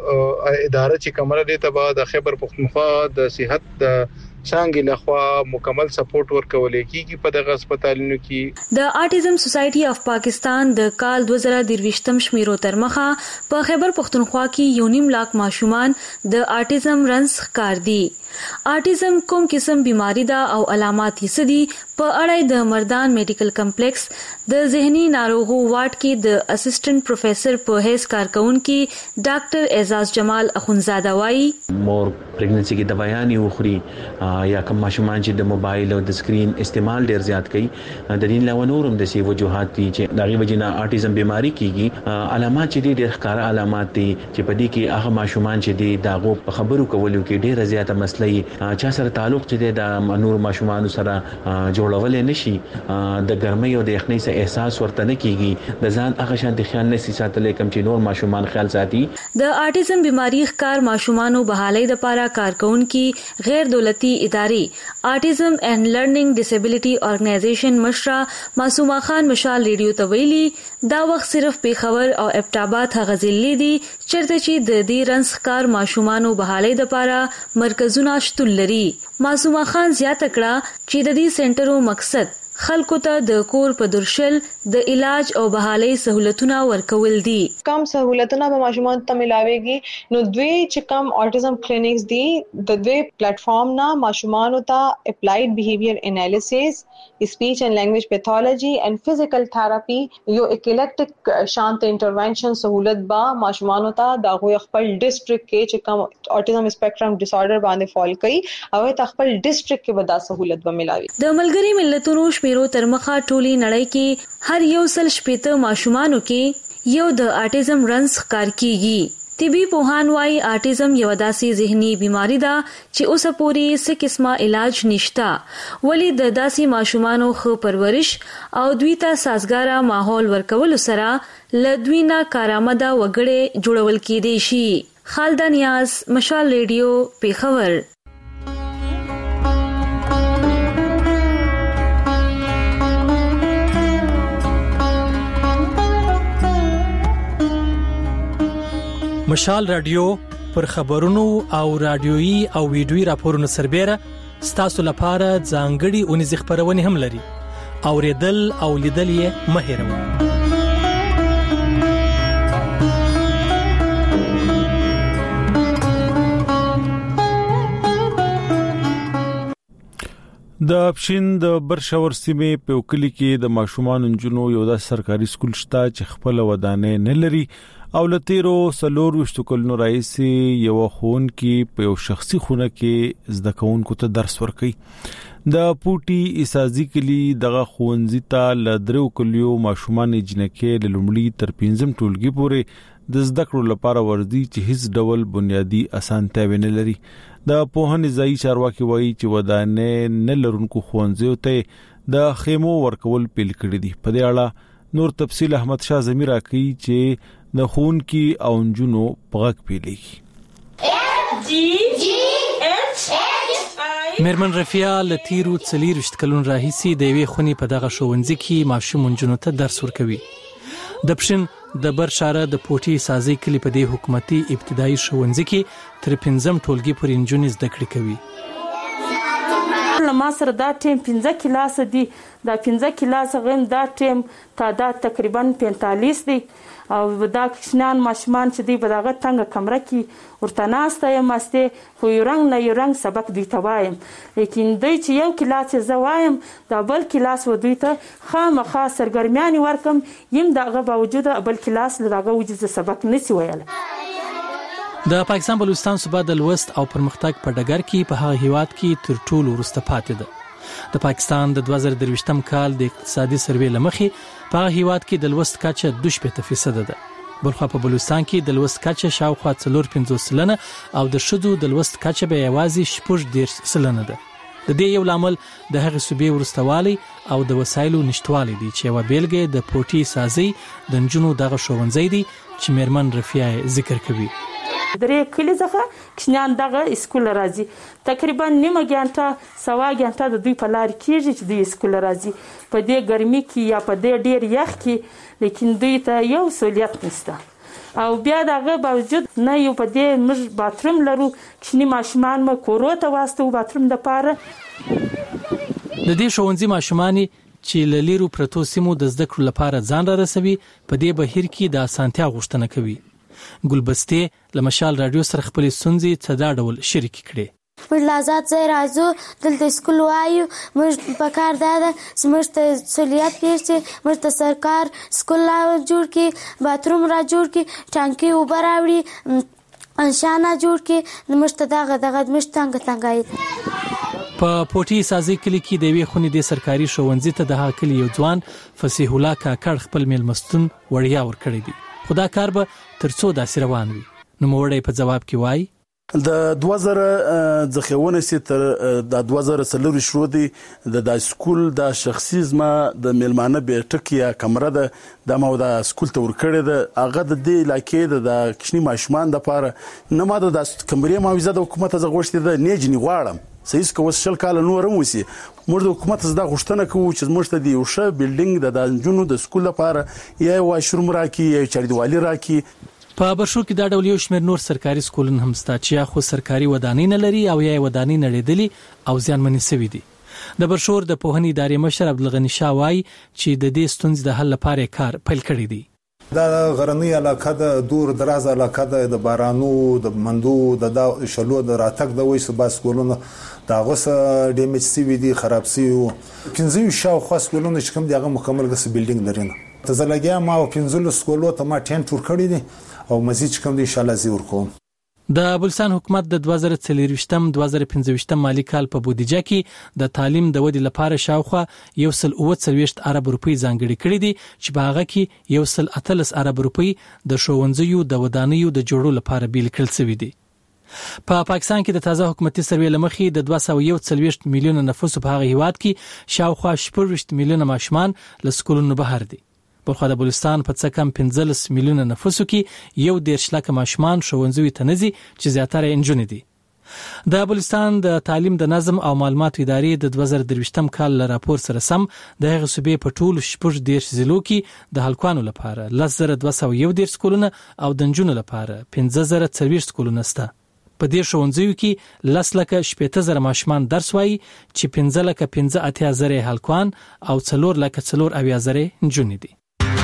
اداره چې کومه ده ته به د خیبر پختونخوا د صحت د څنګه لخوا مکمل سپورټ ورکول کیږي په دغه هسپتالونو کې. د آټیزم سوسایټي اف پاکستان د کال دوه زره درویشتم شمیرو تر مخه په خیبر پختونخوا کې یو نیم لاک ماشومان د آټیزم رنز ښکار دي. آټیزم کوم قسم بیماری ده او علامات یې څه دي په اړه د مردان میډیکل کمپلیکس د ذهني ناروغو وارډ کې د اسسټنټ پروفیسور په هیڅ کارکونکو ډاکټر اعزاز جمال اخونزاده وایي مور پریګننسي کې دوايانې وخوري یا کوم ماشومان چې د موبایل او د سکرین استعمال ډیر زیات کوي د دې علاوه نورم د سی وجوهات دي چې دغه وجنه آټیزم بیماری کیږي. علامات چې ډیر ښکاره علامات دي چې په دې کې هغه ماشومان چې دي داغو په خبرو کولو کې ډیره زیاته مسله چا سره تعلق چې د نور ماشومان سره جوړول نشي د ګرمۍ او د یخنۍ سره احساس ورته نه کیږي د ځان هغه شان د خیال نشي ساتل کوم چې نور ماشومان خیال ساتي. د آټیزم بیماری ښکار ماشومانو بحالۍ لپاره کارکونکو غیر دولتي ادارې آټیزم اینڈ لرنینګ ډیسیبিলিټي ارګنایزیشن مشره معصومه خان مشال ریډیو ته ویلي دا وخت صرف پیښور او ابټاباد هغه ضلع دي چرته چې د دې رنس ښکار ماشومانو بحالۍ لپاره مرکزونه شتون لري. معصومه خان زیاته کړه چې د دې سنټرو مقصد خلکو ته د کور په درشل د علاج او بحالۍ سہولتونه ورکول دي. کم سہولتونه به ماشومان ته ملاويږي نو دوی چې کم اټیزم کلینکس دي د دوی پلیټ فارم نه ماشومان ته اپلایډ بیهیویر انالیسس، سپیچ اینڈ لینګویج پیتھولوژي اینڈ فزیکل تھراپي یو اکلیکټیک شانت انټرونشن سہولت با ماشومان ته د خپل ډیسټریکټ کې چې کم اټیزم سپیکټرم ډیس آرډر باندې فال کوي او ته خپل ډیسټریکټ کې به دا سہولت به ملاوي. د ملګری ملتونو شمیرو تر مخه ټولي نړۍ کې هر یو سل شپېته ماشومانو کې یو د آټیزم رنز ښکار کیږي. طبي پوهان وايي آټیزم یو داسې ذهني بیماری ده چې اوسه پورې څه قسمه علاج نشته ولی د داسې ماشومانو ښه پرورش او دوی ته سازګاره ماحول ورکول سره له دوی نه کارآمده وګړي جوړول کېدای شي. خالد نیاز، مشال ریډیو، پیښور. مشال رادیو پر خبرونو او رادیويي او ویډیويي راپورونو سربېره ستاسو لپاره ځانګړي اونیز خبرونه هم لري. اوریدل او لیدل یې مه هېروئ. د اپشین د برشاور سیمه په وکلی کې د ماشومان انجنونو یو د سرکاري سکول شته چې خپل ودانې نه لري او لتیرو سلور وشتو کلونو رئیسي یو خون کې په یو شخصي خونه کې زده کوونکو ته درس ورکوي. د پوټي اسازي کلی دغه خونځي ته لدرو کلیو ماشومان جنکه لومړی تر پنځم ټولګي پورې د زده کړو لپاره ورځي چې هیڅ ډول بنیادی اسانتیا ونه لري. د پوهنې ځای چارواکي وایي چې ودانې نه لرونکو خونځیو ته د خیمو ورکول پیل کړی دي. په دې اړه نور تفصیل احمد شاه زمیر راکړي چې د خون کې او انجونو پغک پیلېږي. میرمن رفیع لتیرو څلېرویشت کلونو راهیسې د یوې خونې په دغه ښوونځي کې ماشوم انجونو ته درس ورکوي. د پښین د برشاره د پوټي سازي کلی په دې حکومتي ابتدایي ښوونځي کې تر پنځم ټولګي پورې انجونې زده کړې کوي. ما سره دا ټیم پنځه کلاس دي. دا پنځه کلاس غیم دا ټیم تعداد تقریبا پینتالیس دی او دا کشنان ماشومان چې دی په دغه تنګه کمره کې ورته ناسته یم استه خو یو رنګ نه یو رنګ سبق دوی ته وایم، لیکن دوی چې یو کلاس زه وایم دا بل کلاس و دوی ته خامخا سرګرمیانې ورکم یم دغه باوجود بل کلاس له دغه وجې سبق نسی ویل. د پاکستان بلوچستان صوبه د لوست او پرمختګ په ډګر کې په هغه هیواد کې تر ټولو وروسته پاتې ده. د پاکستان د دوه زره درویشتم کال د اقتصادي سروې لمخې په هغه هیواد کې د لوست کچه دوه شپږ فیصد ده. بلخوا په بلوچستان کې د لوست کچه شاوخوا څلور پنځوس سلنه او د ښځو د لوست کچه به یوازې شپږ دېرش سلنه ده. د دې یو لامل د هغې صوبې وروستوالی او د وسایلو نشتوالی دی چې یوه بیلګه د پوټي سازي د نجونو دغه ښوونځی دی چې میرمن رفیع ذکر کوي. درې کلی څخه کشنان دغه اسکول راځي تقریبا نیمه ګنټه سوا ګنټه د دوی په لار کېږي چې دوی اسکول راځي په دې ګرمي کې یا په دې ډیر یخ کې، لیکن دوی ته یو سہولیت نشته او بیا دغه باوجود نه یو په دې موږ باتروم لرو. کشنی ماشومان مو کورو ته واسطو باتروم د پاره. د دې ښوونځي ماشومان چې للیرو پرتو سیمو د زده کړو لپاره ځان را رسوي په دې بهیر کې د اسانتیا غوښتنه کوي. ګلبسته لمشال رادیو سره خپل سنځي څدا ډول شریک کړي. پر لازات ځای راځو دلته سکول وایو موږ په کار داده موږ ته سہولیت پیښه موږ ته سرکار سکول لا جوړ کی باتروم را جوړ کی ټانکی اوبه راوړي انشاء جوړ کی موږ ته دغه دغه موږ څنګه څنګه په پوټي سازي کلی کې د وی خونې د سرکاري ښوونځي ته د هکلی یو ځوان فصیح الله کاکړ خپل میلمستون وړیا ور کړی دی. خدا کار به ترڅو داسې روان وي. نو موړی په جواب کې وای د دوه زره ځخونه سي تر د دوه زره څلور شروع دي د د سکول د شخصي زما د میلمانه به ټکیا کمره ده د مو د سکول ته ورکړې ده هغه د دې علاقې د کشنی ماشومان د پاره نه ماده د کمرې معاوضه د حکومت ز غوښتي ده نه جنې غواړم سېس کو وسل کال نور موسی موږ د حکومت زده غوښتنه کوو چې موږ ته دی یو ښه بلډینګ د جنونو د سکول لپاره یا واشروم راکې یا چاردوالي راکې. په برشو کې دا ډول یو شمېر نور سرکاري سکولونه هم شته چې یا خو سرکاري ودانۍ نه لري او یا ودانۍ نړېدلي او زیانمنې شوي دي. د برشور د پوهنې ادارې مشر عبدالغني شاه وایي چې د دې ستونزې د حل لپاره کار پیل کړی دی. دا غرنی علاقه د دور دراز علاقه د بارانو د مندو د شلو د راتګ د وې سبا سکولونه دا غوس ډیمیج سی وی دي خراب سی او پنځه شاو خاص سکولونه چې کوم دغه مکمل غس بلډینګ لري نه ته زلګیا ما پنځه سکولو ته ما ټینټ ور کړی دي او مزید کوم دی ان شاء الله زی ورکوم. د بلوچستان حکومت د دوه زره څلېرویشتم دوه زره پنځه مالی کال په بودیجه کې د تعلیم د ودې لپاره شاوخوا یو سل اوه څلوېښت ارب روپۍ ځانګړي کړي دي چې په هغه کې یو سل اتلس ارب روپۍ د ښوونځیو د ودانیو د جوړولو لپاره بیل کړل شوي دي. په پا پاکستان کې د تازه حکومتي سروې لمخې د دوه سوه یو څلوېښت میلیونه نفوس په هغه هیواد کې شاوخوا شپږ میلیونه ماشومان له سکولونو بهر دي. بلخوا د بلوچستان په څه کم پنځلس میلیونه نفوسو کې یو دېرش لکه ماشومان ښوونځیو ته نه ځي چې زیاتره یې نجونې دي. د بلوچستان د تعلیم د نظم او معلوماتو ادارې د دوه زره درویشتم کال له راپور سره سم د هغه صوبې په ټولو شپږ دېرش ضلعو کې د هلکانو لپاره لس زره دوه سوه یو دېرش سکولونه او د نجونو لپاره پنځه زره څلوېښت سکولونه شته. په دې ښوونځیو کې لس لکه شپېته زره ماشومان درس وایي چې پنځه لکه پنځه اتیا زره هلکان او څلور لکه څلور اویا زره نجونې دي.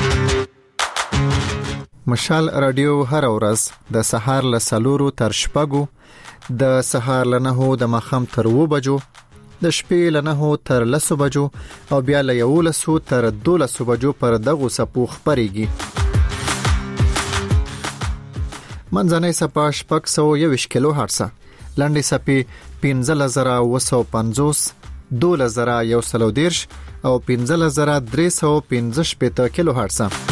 مشال رادیو هر ورځ د سهار له څلورو تر شپږو، د سهار له نهو د ماښام تر اووه بجو، د شپې له نهو تر لسو بجو او بیا له یولسو تر دولسو بجو پر دغو څپو خپرېږي. منځنۍ څپه شپږ سوه یوویشت کیلو هرټزه، لنډې څپې پنځلس زره اووه سوه پنځوس، دولس زره یو سل او دېرش او پنځلس زره درې سوه پنځه شپېته کیلو هرټزه.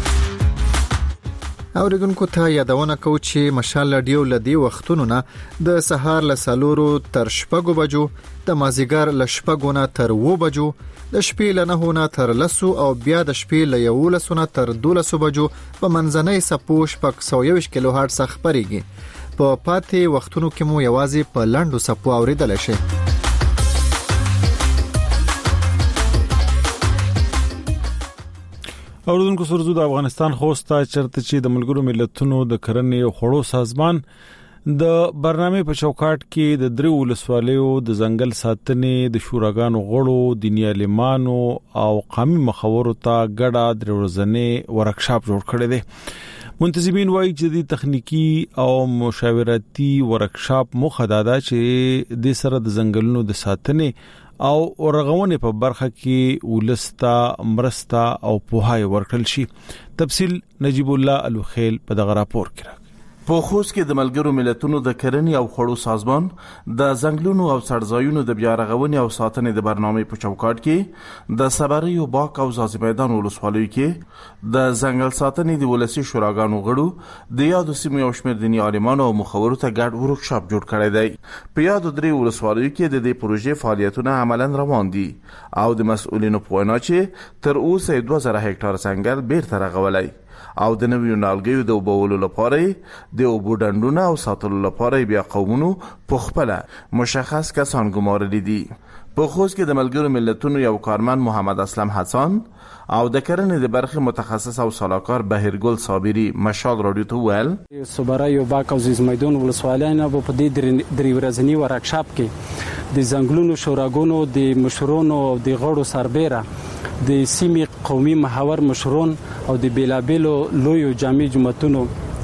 اوریدونکو ته یادونه کوو چې مشال رادیو له دې وختونو نه د سهار له څلورو تر شپږو بجو، د مازیګر له شپږو نه تر اووه بجو، د شپې له نهو نه تر لسو او بیا د شپې له یولسو نه تر دولسو بجو په منځنۍ څپو شپږ سوه یوویشت کیلو هرټز خپرېږي. په پاتې وختونو کې مو یوازې په لنډو څپو اوریدلی شئ. اوردونکو سرزو د افغانستان خوستا چرته چې د ملګرو ملتونو د کرنې او خوړو سازمان د برنامه په چوکاټ کې د درې ولسوالیو د ځنګل ساتنې د شوراګانو غړو، دیني عالمانو او قومي مخورو ته ګډه درې ورځنی ورکشاپ جوړ کړی دی. منتظمین وایي چې د تخنیکی او مشاورتي ورکشاپ مخه دا ده چې د سره د ځنګلونو د ساتنې او ورغونې په برخه کې ولستا مرستا او پوهاي ورکړل شي. تفصیل نجیب الله الوخیل په دغه راپور کې. په خوست کې د ملګرو ملتونو د کرنې او خوړو سازمان د ځنګلونو او سړځایونو د بیا رغونې او ساتنې د برنامې په چوکاټ کې د صبریو باغ او زازي میدان ولسوالیو کې د ځنګل ساتنې د ولسی شوراګانو غړو د یادو سیمو یو شمېر دیني عالمانو او مخورو ته ګډ ورکشاپ جوړ کړی دی. په یادو درې ولسوالیو کې د دې پروژې فعالیتونه عملاً روان دي او د مسؤلینو په وینا چې تر اوسه دوه زره هکټار ځنګل بیرته رغولای او د نویو نالګیو د وبولو لپاره د اوبو ډنډونه او ساتلو لپاره بیا قومونو په خپل مشخص کسان ګمارلي دي. په خوست کې د ملګرو ملتونو یو کارمند محمد اسلم حسن او د کرنې د برخې متخصص او سلاکار بهرګل صابری مشال رادیو ته ویل صبریو باغ او زیز میدان ولسوالیانه په دې درې ورځنی ورکشاپ کې د ځنګلونو شوراګونو د مشرونو او د غړو سربېره د سیمې قومي محور مشرون او د بیلابیلو لویو جامع جماعتونو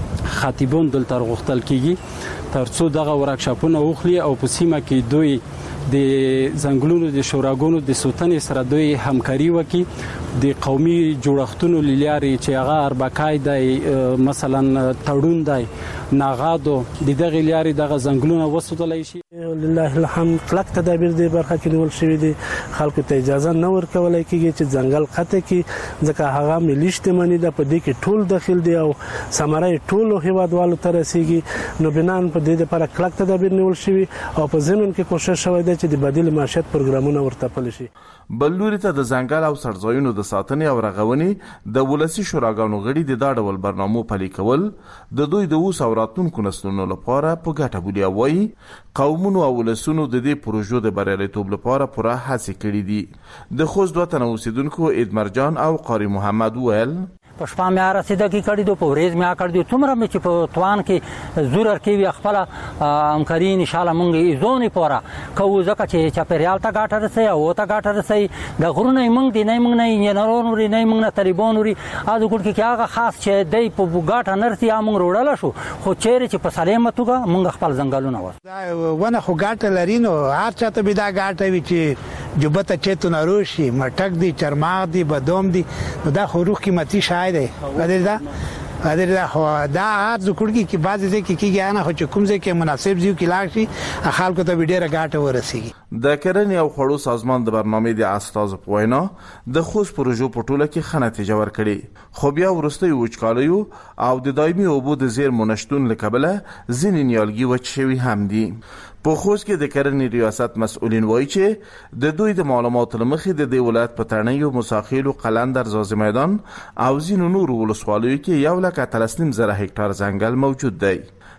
خطیبون دلته غوښتل کیږي ترڅو دغه ورکشاپونه وخلي او په سیمه کې دوی د ځنګلونو د شوراګونو د ساتنې سره دوی همکاري وکړي. د قومي جوړښتونو لارې چې هغه اربکای دی مثلا تړون دی ناغادو د دغه لارې دغه ځنګلونه وساتلای شي. لله الحمد کلک تدابیر د برخه کې نیول شوی دي. خلکو ته اجازه نه ورکولای کیږي چې ځنګل قطع کړي ځکه هغه ملي شتمنۍ ده، په دې کې ټول داخل دي او ثمره ټول هیوادوالو ته رسیږي. نو بنان په دې لپاره کلک تدابیر نیول شوی او په ضمن کې کوشش شوی دی چې د بدیل معیشت پروګرامونه ورته پلي شي. بلوري ته د ځنګل او سړځایونو د ساتنې او رغونې د ولسی شوراګانو غړي د دا ډول برنامو پلي کول د دوی د اوس او راتلونکو نسلونو لپاره په ګټه بولي. وایي قومونو او ولسونو د دې پروژو د بریالیتوب لپاره پوره هڅې کړې دي. د خوست دوه تنه اوسیدونکو ادمرجان او قاری محمد ویل په شپه مې رسیده کې کړی دو په ورځ مې کړی څومره مې چې په توان کې زورر کې وي خپل همکاري ان شاء الله مونږ ایزونی پورا کوو ځکه چې چاپیریال ته ګټه رسي او ته ګټه رسي د غرونه مونږ دی نه مونږ نه انجنیرونو لري نه مونږ نه طالبانو لري از ګور کې هغه خاص چې دای په ګټه نرسي مونږ روړل شو خو چیرې چې په سلامه توګه مونږ خپل ځنګلونه وس ونه خو ګټه لري نو هر چاته به دا ګټه وي چې جوبته چېتو ناروشي مټک دی چرماغ دی بدوم دی نو دا خو روح قیمتي شای دی. ادر دا ادر دا خو دا هر ذکر کې بعضی ځکه کېږي نه خو چې کوم ځکه مناسب ځیو کې لاړ شي خلکو ته ډیره ګټه ورسیږي. د کرنې او خوړو سازمان د برنامې د استاذ پوینا د خوست پروژو په ټوله کې ښه نتیجه ورکړې خو بیا وروسته وچکالیو او د دایمي اوبو د زیر منشتون لکبله ځینې نیالګي وچ شوي هم دي. په خوست کې د کرنې ریاست مسؤلین وایي چې د دوی د معلوماتو لمخې د دې ولایت په تڼیو مساخیل او قلندر زازي میدان او ځینو نورو ولسوالیو کې یو لک اتلس نیم زره هکټار ځنګل موجود دی.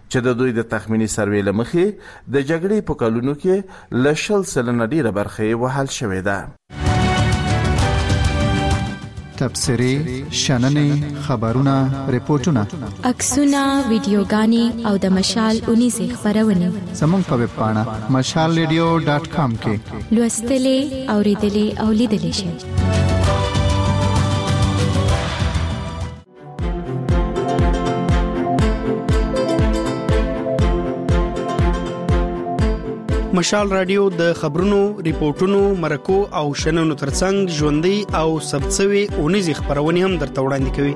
چې د دوی د تخمینی سروې لمخې د جګړې په کلونو کې لشل سلنه ډیره برخه وهل شوې ده. تبصري، شننې، خبرونه، ریپورتونه، عکسونه، ویډیوګانې او د مشال اونیزې خبرونه زموږ په ویب پاڼه مشال ریډیو ډاټ کام کې لوستلې، اوریدلې او لیدلې شئ. مشال رادیو د خبرونو، ریپورتونو، مرکو او شننو ترڅنګ ژوندۍ او ثبتسوي اونیزې خبرونه هم درته وړاندې کوي.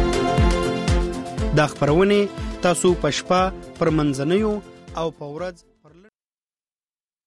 دا خبرونه تاسو په شپه، پر منځنیو او په ورځ